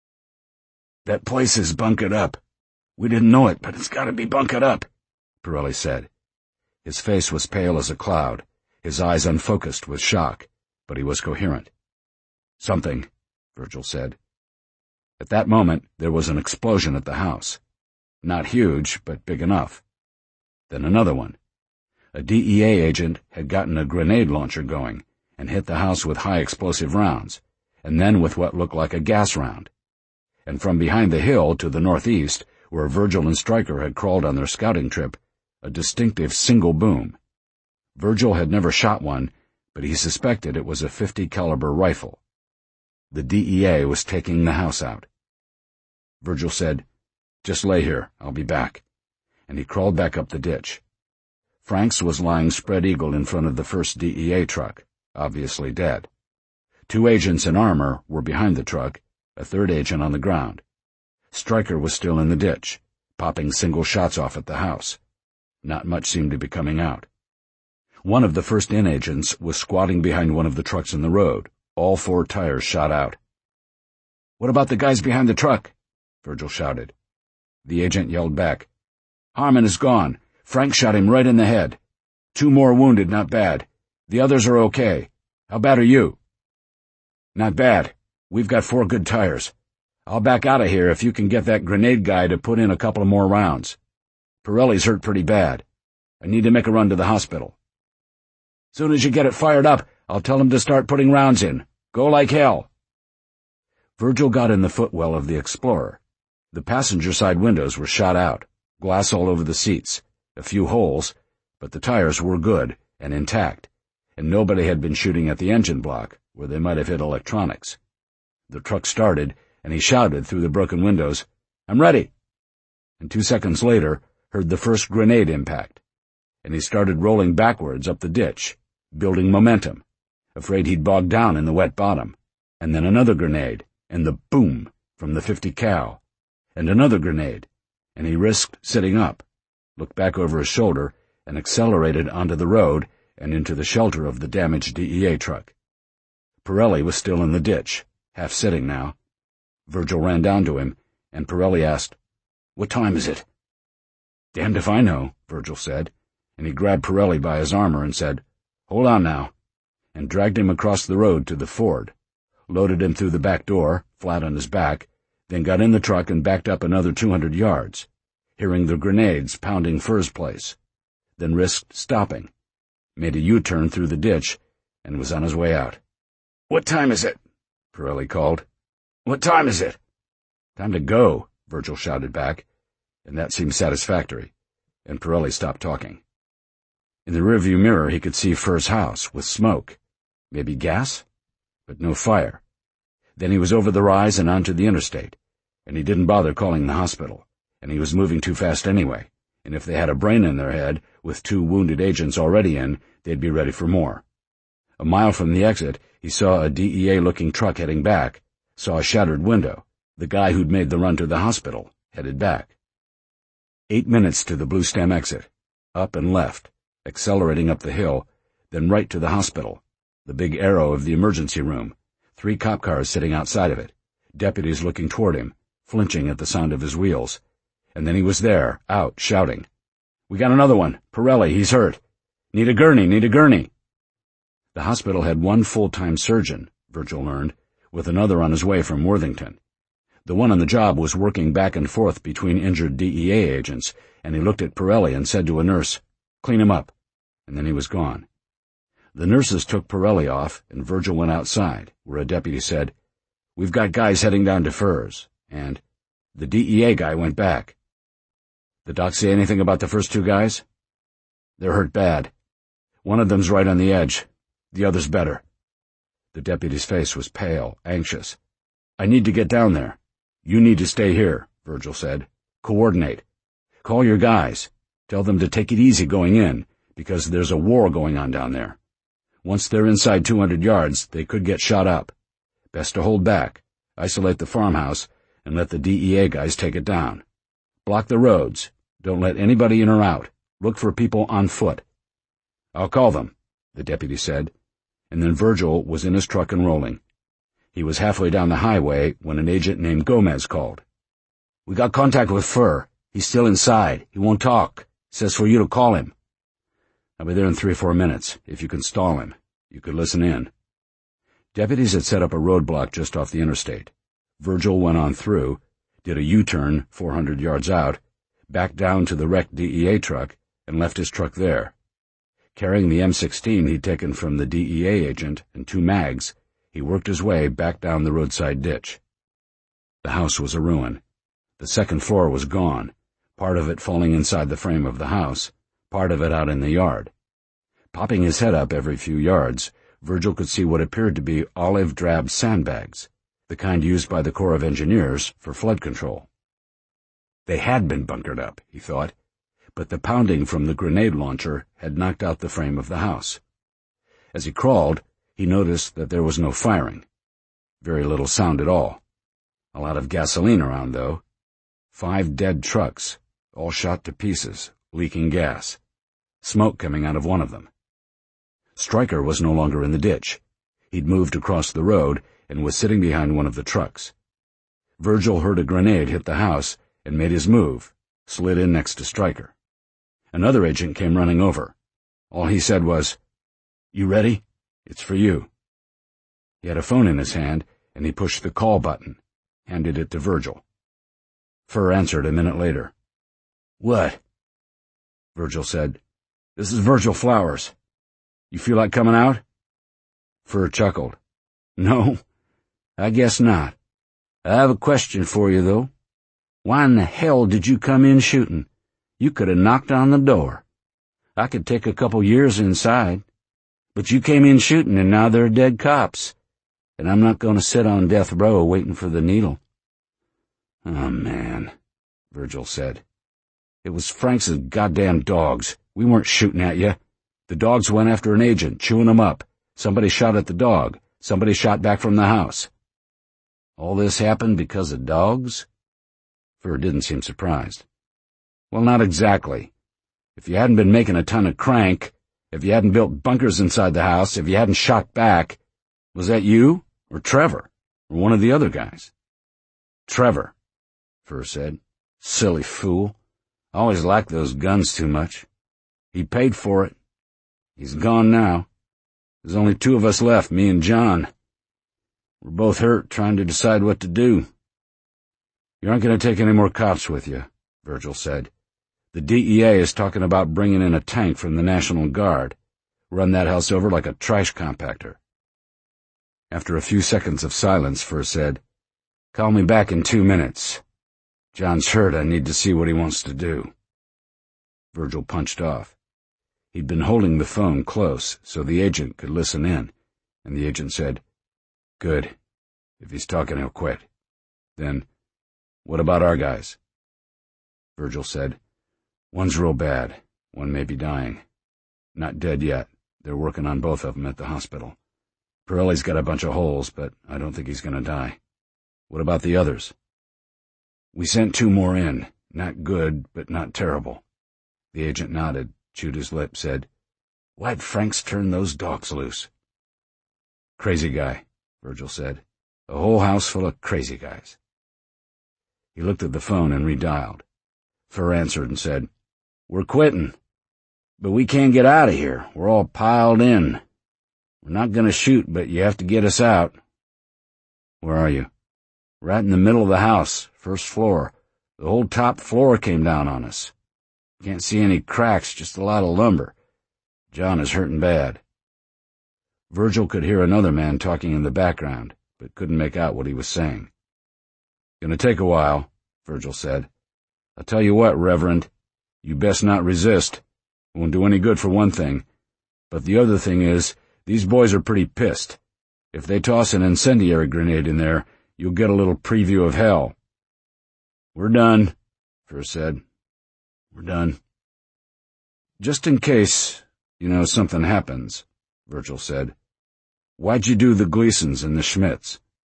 "That place is bunkered up. We didn't know it, but it's got to be bunkered up," Pirelli said. His face was pale as a cloud, his eyes unfocused with shock, but he was coherent. "Something," Virgil said. At that moment, there was an explosion at the house. Not huge, but big enough. Then another one. A DEA agent had gotten a grenade launcher going and hit the house with high explosive rounds, and then with what looked like a gas round. And from behind the hill to the northeast, where Virgil and Stryker had crawled on their scouting trip, a distinctive single boom. Virgil had never shot one, but he suspected it was a .50 caliber rifle. The DEA was taking the house out. Virgil said, "Just lay here, I'll be back," and he crawled back up the ditch. Franks was lying spread-eagled in front of the first DEA truck, obviously dead. 2 agents in armor were behind the truck, a 3rd agent on the ground. Stryker was still in the ditch, popping single shots off at the house. Not much seemed to be coming out. One of the first-in agents was squatting behind one of the trucks in the road, all 4 tires shot out. "What about the guys behind the truck?" Virgil shouted. The agent yelled back, "Harmon is gone. Frank shot him right in the head. 2 more wounded, not bad. The others are okay. How bad are you?" "Not bad. We've got 4 good tires. I'll back out of here if you can get that grenade guy to put in a couple more rounds. Pirelli's hurt pretty bad. I need to make a run to the hospital." "Soon as you get it fired up, I'll tell him to start putting rounds in. Go like hell." Virgil got in the footwell of the Explorer. The passenger side windows were shot out, glass all over the seats, a few holes, but the tires were good and intact, and nobody had been shooting at the engine block, where they might have hit electronics. The truck started, and he shouted through the broken windows, "I'm ready," and 2 seconds later heard the first grenade impact, and he started rolling backwards up the ditch, building momentum, afraid he'd bog down in the wet bottom, and then another grenade, and the boom from the .50 cal, and another grenade, and he risked sitting up, looked back over his shoulder, and accelerated onto the road and into the shelter of the damaged DEA truck. Pirelli was still in the ditch, half sitting now. Virgil ran down to him, and Pirelli asked, "What time is it?" "Damned if I know," Virgil said, and he grabbed Pirelli by his armor and said, "Hold on now," and dragged him across the road to the Ford, loaded him through the back door, flat on his back, then got in the truck and backed up another 200 yards, hearing the grenades pounding Fur's place, then risked stopping, made a U-turn through the ditch, and was on his way out. "What time is it?" Pirelli called. "What time is it?" "Time to go," Virgil shouted back, and that seemed satisfactory, and Pirelli stopped talking. In the rearview mirror he could see Fur's house, with smoke. Maybe gas? But no fire. Then he was over the rise and onto the interstate, and he didn't bother calling the hospital, and he was moving too fast anyway, and if they had a brain in their head, with 2 wounded agents already in, they'd be ready for more. A mile from the exit, he saw a DEA-looking truck heading back, saw a shattered window, the guy who'd made the run to the hospital, headed back. 8 minutes to the Blue Stem exit, up and left, accelerating up the hill, then right to the hospital, the big arrow of the emergency room, 3 cop cars sitting outside of it, deputies looking toward him, flinching at the sound of his wheels, and then he was there, out, shouting, "We got another one, Pirelli, he's hurt. Need a gurney, need a gurney." The hospital had 1 full-time surgeon, Virgil learned, with another on his way from Worthington. The one on the job was working back and forth between injured DEA agents, and he looked at Pirelli and said to a nurse, "Clean him up," and then he was gone. The nurses took Pirelli off, and Virgil went outside, where a deputy said, "We've got guys heading down to Fur's," and the DEA guy went back. "The doc say anything about the first 2 guys?" "They're hurt bad. One of them's right on the edge. The other's better." The deputy's face was pale, anxious. "I need to get down there." "You need to stay here," Virgil said. "Coordinate. Call your guys. Tell them to take it easy going in, because there's a war going on down there. Once they're inside 200 yards, they could get shot up. Best to hold back, isolate the farmhouse, and let the DEA guys take it down. Block the roads. Don't let anybody in or out. Look for people on foot." "I'll call them," the deputy said, and then Virgil was in his truck and rolling. He was halfway down the highway when an agent named Gomez called. "We got contact with Fur. He's still inside. He won't talk. Says for you to call him." "I'll be there in 3 or 4 minutes. If you can stall him, you could listen in." Deputies had set up a roadblock just off the interstate. Virgil went on through, did a U-turn 400 yards out, backed down to the wrecked DEA truck, and left his truck there. Carrying the M16 he'd taken from the DEA agent and 2 mags, he worked his way back down the roadside ditch. The house was a ruin. The second floor was gone, part of it falling inside the frame of the house, part of it out in the yard. Popping his head up every few yards, Virgil could see what appeared to be olive-drab sandbags, the kind used by the Corps of Engineers for flood control. They had been bunkered up, he thought, but the pounding from the grenade launcher had knocked out the frame of the house. As he crawled, he noticed that there was no firing. Very little sound at all. A lot of gasoline around, though. 5 dead trucks, all shot to pieces, leaking gas. Smoke coming out of one of them. Stryker was no longer in the ditch. He'd moved across the road and was sitting behind one of the trucks. Virgil heard a grenade hit the house and made his move, slid in next to Stryker. Another agent came running over. All he said was, "You ready? It's for you." He had a phone in his hand, and he pushed the call button, handed it to Virgil. Fur answered a minute later. "What?" Virgil said, "This is Virgil Flowers. You feel like coming out?" Fur chuckled. "No, I guess not. I have a question for you, though. Why in the hell did you come in shooting? You could have knocked on the door. I could take a couple years inside. But you came in shooting, and now they're dead cops. And I'm not going to sit on death row waiting for the needle." "Oh, man," Virgil said. "It was Frank's goddamn dogs. We weren't shooting at you. The dogs went after an agent, chewing him up. Somebody shot at the dog. Somebody shot back from the house." "All this happened because of dogs?" Fur didn't seem surprised. "Well, not exactly. If you hadn't been making a ton of crank, if you hadn't built bunkers inside the house, if you hadn't shot back, was that you, or Trevor, or one of the other guys?" "Trevor," Fur said. "Silly fool. I always liked those guns too much. He paid for it. He's gone now. There's only 2 of us left, me and John. We're both hurt, trying to decide what to do." "You aren't going to take any more cops with you," Virgil said. "The DEA is talking about bringing in a tank from the National Guard. Run that house over like a trash compactor." After a few seconds of silence, Fur said, "Call me back in 2 minutes. John's hurt. I need to see what he wants to do." Virgil punched off. He'd been holding the phone close so the agent could listen in, and the agent said, "Good. If he's talking, he'll quit." Then, "What about our guys?" Virgil said, "One's real bad. One may be dying. Not dead yet. They're working on both of them at the hospital. Pirelli's got a bunch of holes, but I don't think he's going to die. What about the others?" "We sent 2 more in. Not good, but not terrible." The agent nodded, chewed his lip, said, "Why'd Franks turn those dogs loose?" "Crazy guy," Virgil said. "A whole house full of crazy guys." He looked at the phone and redialed. Fur answered and said, "We're quitting. But we can't get out of here. We're all piled in. We're not going to shoot, but you have to get us out." "Where are you?" "Right in the middle of the house, 1st floor. The whole top floor came down on us. Can't see any cracks, just a lot of lumber. John is hurting bad." Virgil could hear another man talking in the background, but couldn't make out what he was saying. "Gonna take a while," Virgil said. "I'll tell you what, Reverend, you best not resist. Won't do any good for one thing. But the other thing is, these boys are pretty pissed. If they toss an incendiary grenade in there, you'll get a little preview of hell." "We're done," Fur said. "We're done." "Just in case, something happens," Virgil said. "Why'd you do the Gleasons and the Schmidts?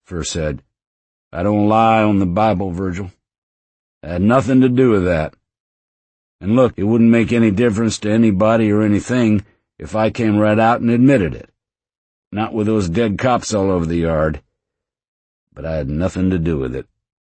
Fur said. "I don't lie on the Bible, Virgil. I had nothing to do with that. And look, it wouldn't make any difference to anybody or anything if I came right out and admitted it. Not with those dead cops all over the yard. But I had nothing to do with it."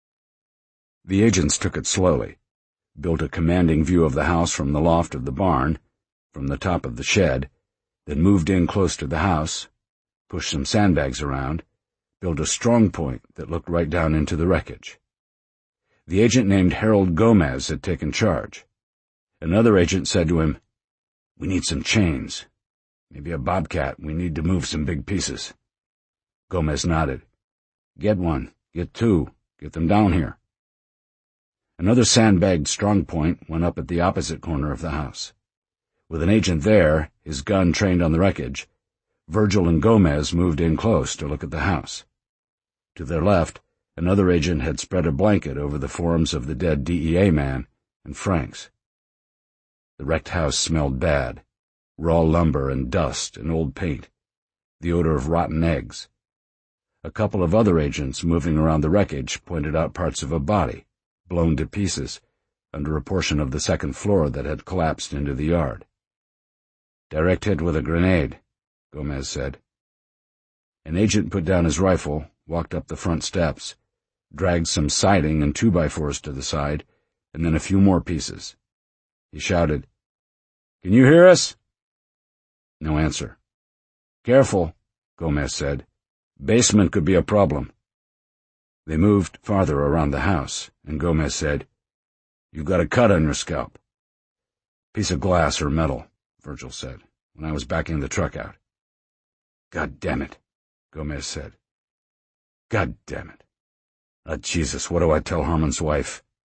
The agents took it slowly, built a commanding view of the house from the loft of the barn, from the top of the shed, then moved in close to the house, pushed some sandbags around, built a strong point that looked right down into the wreckage. The agent named Harold Gomez had taken charge. Another agent said to him, "We need some chains. Maybe a bobcat. We need to move some big pieces." Gomez nodded. "Get one. Get two. Get them down here." Another sandbagged strong point went up at the opposite corner of the house. With an agent there, his gun trained on the wreckage, Virgil and Gomez moved in close to look at the house. To their left, another agent had spread a blanket over the forms of the dead DEA man and Frank's. The wrecked house smelled bad, raw lumber and dust and old paint, the odor of rotten eggs. A couple of other agents moving around the wreckage pointed out parts of a body, blown to pieces, under a portion of the second floor that had collapsed into the yard. "Direct hit with a grenade," Gomez said. An agent put down his rifle, walked up the front steps, dragged some siding and 2x4s to the side, and then a few more pieces. He shouted, "Can you hear us?" No answer. "Careful," Gomez said. "Basement could be a problem." They moved farther around the house, and Gomez said, "You've got a cut on your scalp." "Piece of glass or metal," Virgil said, "when I was backing the truck out." "God damn it," Gomez said. "God damn it. Ah, Jesus, what do I tell Harmon's wife?"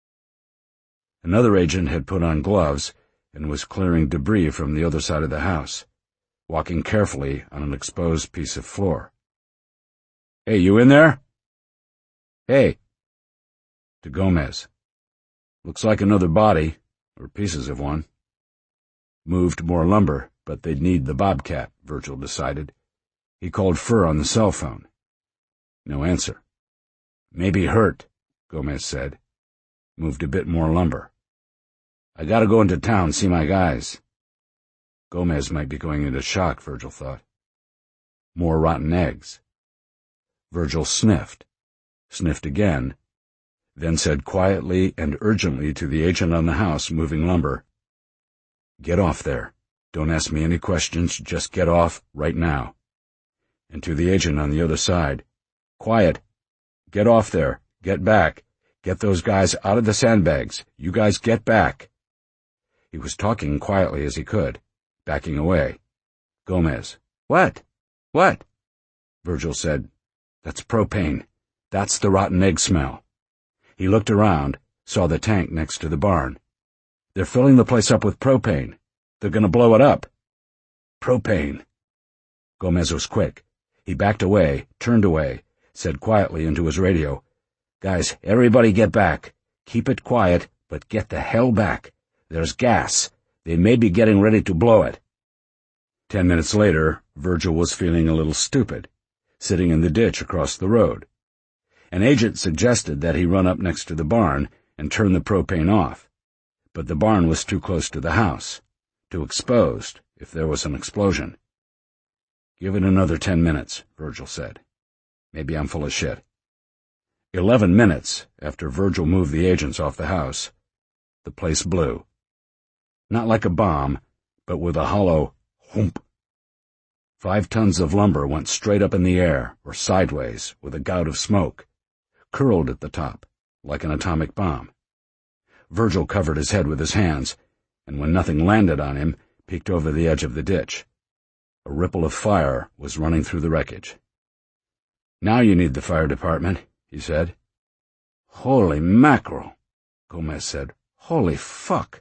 Another agent had put on gloves and was clearing debris from the other side of the house, walking carefully on an exposed piece of floor. "Hey, you in there?" "Hey." To Gomez. "Looks like another body, or pieces of one." Moved more lumber, but they'd need the bobcat, Virgil decided. He called Fur on the cell phone. No answer. "Maybe hurt," Gomez said. Moved a bit more lumber. "I gotta go into town, see my guys." Gomez might be going into shock, Virgil thought. More rotten eggs. Virgil sniffed again, then said quietly and urgently to the agent on the house moving lumber, "Get off there. Don't ask me any questions, just get off right now." And to the agent on the other side, "Quiet. Get off there. Get back. Get those guys out of the sandbags. You guys get back." He was talking quietly as he could, backing away. Gomez, What? What?" Virgil said, "That's propane. That's the rotten egg smell." He looked around, saw the tank next to the barn. "They're filling the place up with propane. They're going to blow it up." "Propane." Gomez was quick. He backed away, turned away, said quietly into his radio, "Guys, everybody get back. Keep it quiet, but get the hell back. There's gas. They may be getting ready to blow it." 10 minutes later, Virgil was feeling a little stupid, sitting in the ditch across the road. An agent suggested that he run up next to the barn and turn the propane off, but the barn was too close to the house, too exposed if there was an explosion. "Give it another 10 minutes, Virgil said. "Maybe I'm full of shit." 11 minutes after Virgil moved the agents off the house, the place blew. Not like a bomb, but with a hollow whoomp. 5 tons of lumber went straight up in the air, or sideways, with a gout of smoke, curled at the top, like an atomic bomb. Virgil covered his head with his hands, and when nothing landed on him, peeked over the edge of the ditch. A ripple of fire was running through the wreckage. "Now you need the fire department," he said. "Holy mackerel," Gomez said. "Holy fuck."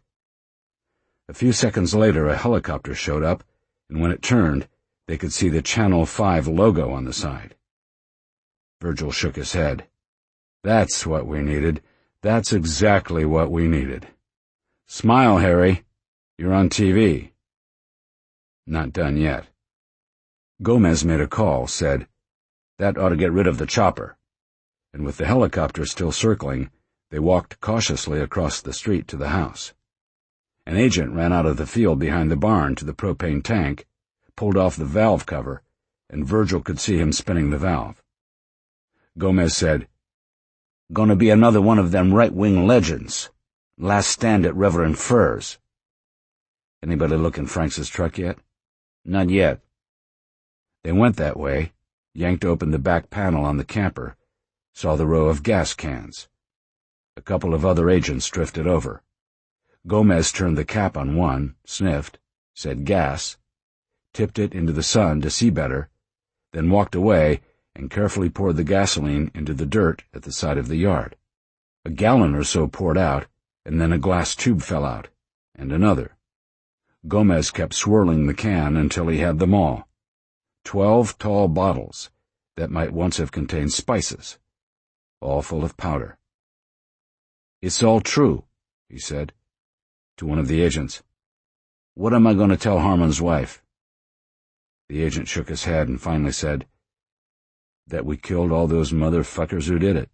A few seconds later, a helicopter showed up, and when it turned, they could see the Channel 5 logo on the side. Virgil shook his head. "That's what we needed. That's exactly what we needed. Smile, Harry. You're on TV." Not done yet. Gomez made a call, said, That ought to get rid of the chopper." And with the helicopter still circling, they walked cautiously across the street to the house. An agent ran out of the field behind the barn to the propane tank, pulled off the valve cover, and Virgil could see him spinning the valve. Gomez said, "Gonna be another one of them right-wing legends. Last stand at Reverend Furr's." "Anybody look in Franks's truck yet?" "Not yet." They went that way, yanked open the back panel on the camper, saw the row of gas cans. A couple of other agents drifted over. Gomez turned the cap on one, sniffed, said gas, tipped it into the sun to see better, then walked away and carefully poured the gasoline into the dirt at the side of the yard. A gallon or so poured out, and then a glass tube fell out, and another. Gomez kept swirling the can until he had them all. 12 tall bottles that might once have contained spices, all full of powder. "It's all true," he said. To one of the agents, "What am I going to tell Harmon's wife?" The agent shook his head and finally said, "That we killed all those motherfuckers who did it."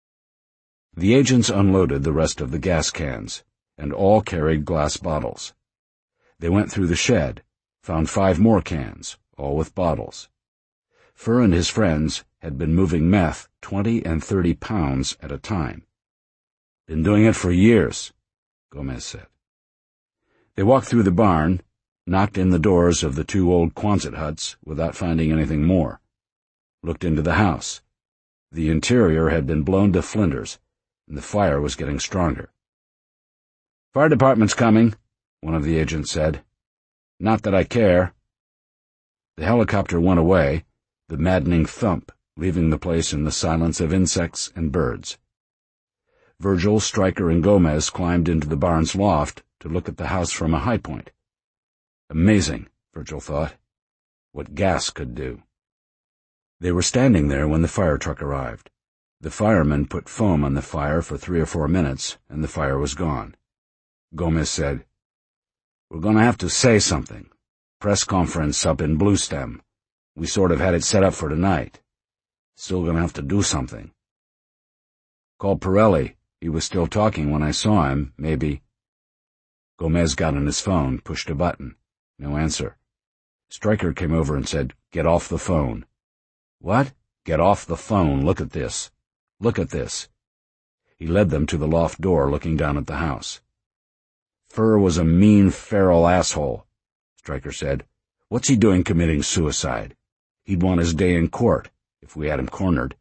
The agents unloaded the rest of the gas cans, and all carried glass bottles. They went through the shed, found 5 more cans, all with bottles. Furr and his friends had been moving meth 20 and 30 pounds at a time. "Been doing it for years," Gomez said. They walked through the barn, knocked in the doors of the 2 old Quonset huts without finding anything more. Looked into the house. The interior had been blown to flinders, and the fire was getting stronger. "Fire department's coming," one of the agents said. "Not that I care." The helicopter went away, the maddening thump leaving the place in the silence of insects and birds. Virgil, Stryker, and Gomez climbed into the barn's loft to look at the house from a high point. Amazing, Virgil thought, what gas could do. They were standing there when the fire truck arrived. The firemen put foam on the fire for 3 or 4 minutes, and the fire was gone. Gomez said, "We're going to have to say something. Press conference up in Bluestem. We sort of had it set up for tonight. Still going to have to do something." "Call Pirelli. He was still talking when I saw him, maybe." Gomez got on his phone, pushed a button. No answer. Stryker came over and said, "Get off the phone." "What?" "Get off the phone. Look at this. Look at this." He led them to the loft door looking down at the house. "Furr was a mean, feral asshole," Stryker said. "What's he doing committing suicide? He'd want his day in court, if we had him cornered."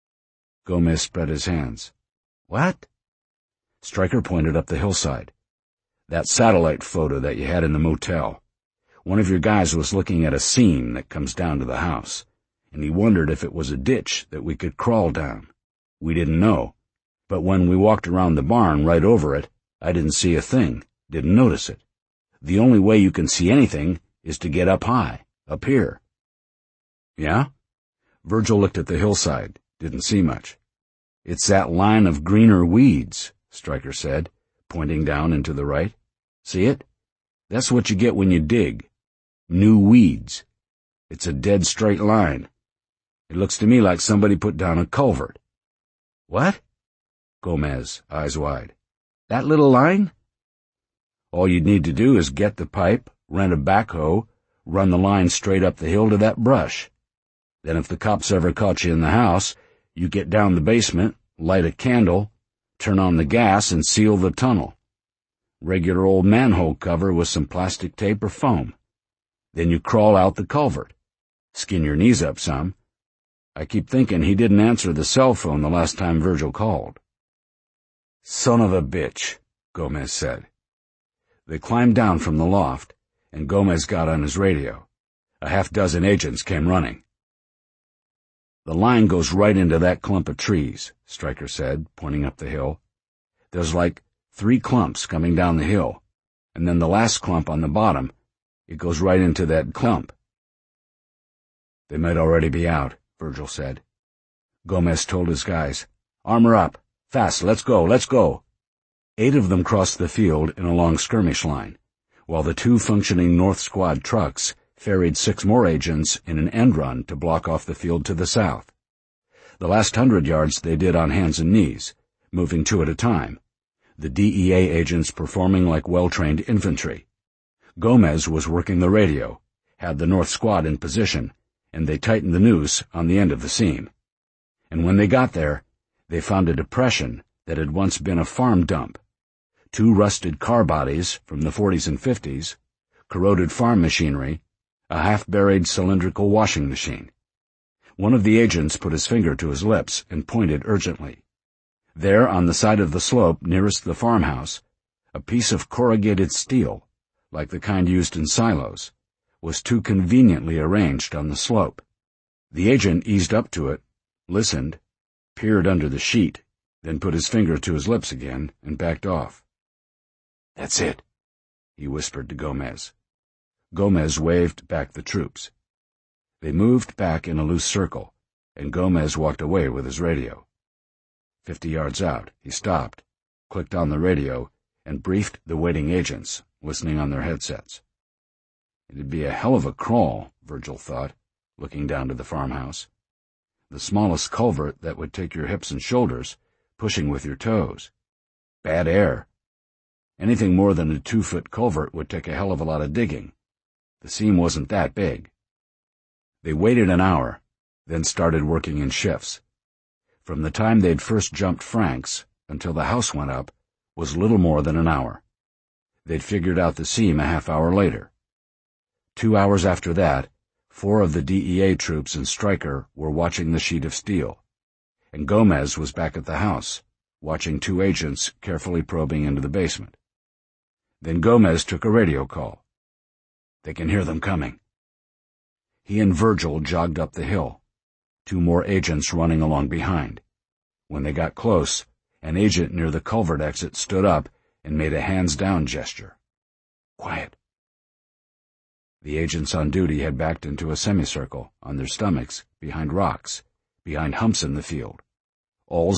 Gomez spread his hands. "What?" Stryker pointed up the hillside. "That satellite photo that you had in the motel. One of your guys was looking at a seam that comes down to the house, and he wondered if it was a ditch that we could crawl down. We didn't know, but when we walked around the barn right over it, I didn't see a thing, didn't notice it. The only way you can see anything is to get up high, up here." "Yeah?" Virgil looked at the hillside, didn't see much. "It's that line of greener weeds," Stryker said, pointing down and to the right. "See it? That's what you get when you dig. New weeds. It's a dead straight line. It looks to me like somebody put down a culvert." "What?" Gomez, eyes wide. "That little line?" "All you'd need to do is get the pipe, rent a backhoe, run the line straight up the hill to that brush. Then if the cops ever caught you in the house, you get down the basement, light a candle, turn on the gas, and seal the tunnel. Regular old manhole cover with some plastic tape or foam. Then you crawl out the culvert. Skin your knees up some. I keep thinking he didn't answer the cell phone the last time Virgil called." "Son of a bitch," Gomez said. They climbed down from the loft, and Gomez got on his radio. A half-dozen agents came running. "The line goes right into that clump of trees," Stryker said, pointing up the hill. "There's like 3 clumps coming down the hill, and then the last clump on the bottom, it goes right into that clump." "They might already be out," Virgil said. Gomez told his guys, "Armor up. Fast, let's go, let's go." 8 of them crossed the field in a long skirmish line, while the 2 functioning North Squad trucks ferried 6 more agents in an end run to block off the field to the south. The last 100 yards they did on hands and knees, moving 2 at a time, the DEA agents performing like well-trained infantry. Gomez was working the radio, had the North Squad in position, and they tightened the noose on the end of the seam. And when they got there, they found a depression that had once been a farm dump, 2 rusted car bodies from the 40s and 50s, corroded farm machinery, a half-buried cylindrical washing machine. One of the agents put his finger to his lips and pointed urgently. There, on the side of the slope nearest the farmhouse, a piece of corrugated steel, like the kind used in silos, was too conveniently arranged on the slope. The agent eased up to it, listened, peered under the sheet, then put his finger to his lips again and backed off. "That's it," he whispered to Gomez. Gomez waved back the troops. They moved back in a loose circle, and Gomez walked away with his radio. 50 yards out, he stopped, clicked on the radio, and briefed the waiting agents, listening on their headsets. It'd be a hell of a crawl, Virgil thought, looking down to the farmhouse. The smallest culvert that would take your hips and shoulders, pushing with your toes. Bad air. Anything more than a 2-foot culvert would take a hell of a lot of digging. The seam wasn't that big. They waited an hour, then started working in shifts. From the time they'd first jumped Frank's until the house went up was little more than an hour. They'd figured out the seam a half hour later. 2 hours after that, 4 of the DEA troops and Stryker were watching the sheet of steel, and Gomez was back at the house, watching 2 agents carefully probing into the basement. Then Gomez took a radio call. "They can hear them coming." He and Virgil jogged up the hill, 2 more agents running along behind. When they got close, an agent near the culvert exit stood up and made a hands-down gesture. "Quiet." The agents on duty had backed into a semicircle, on their stomachs, behind rocks, behind humps in the field. All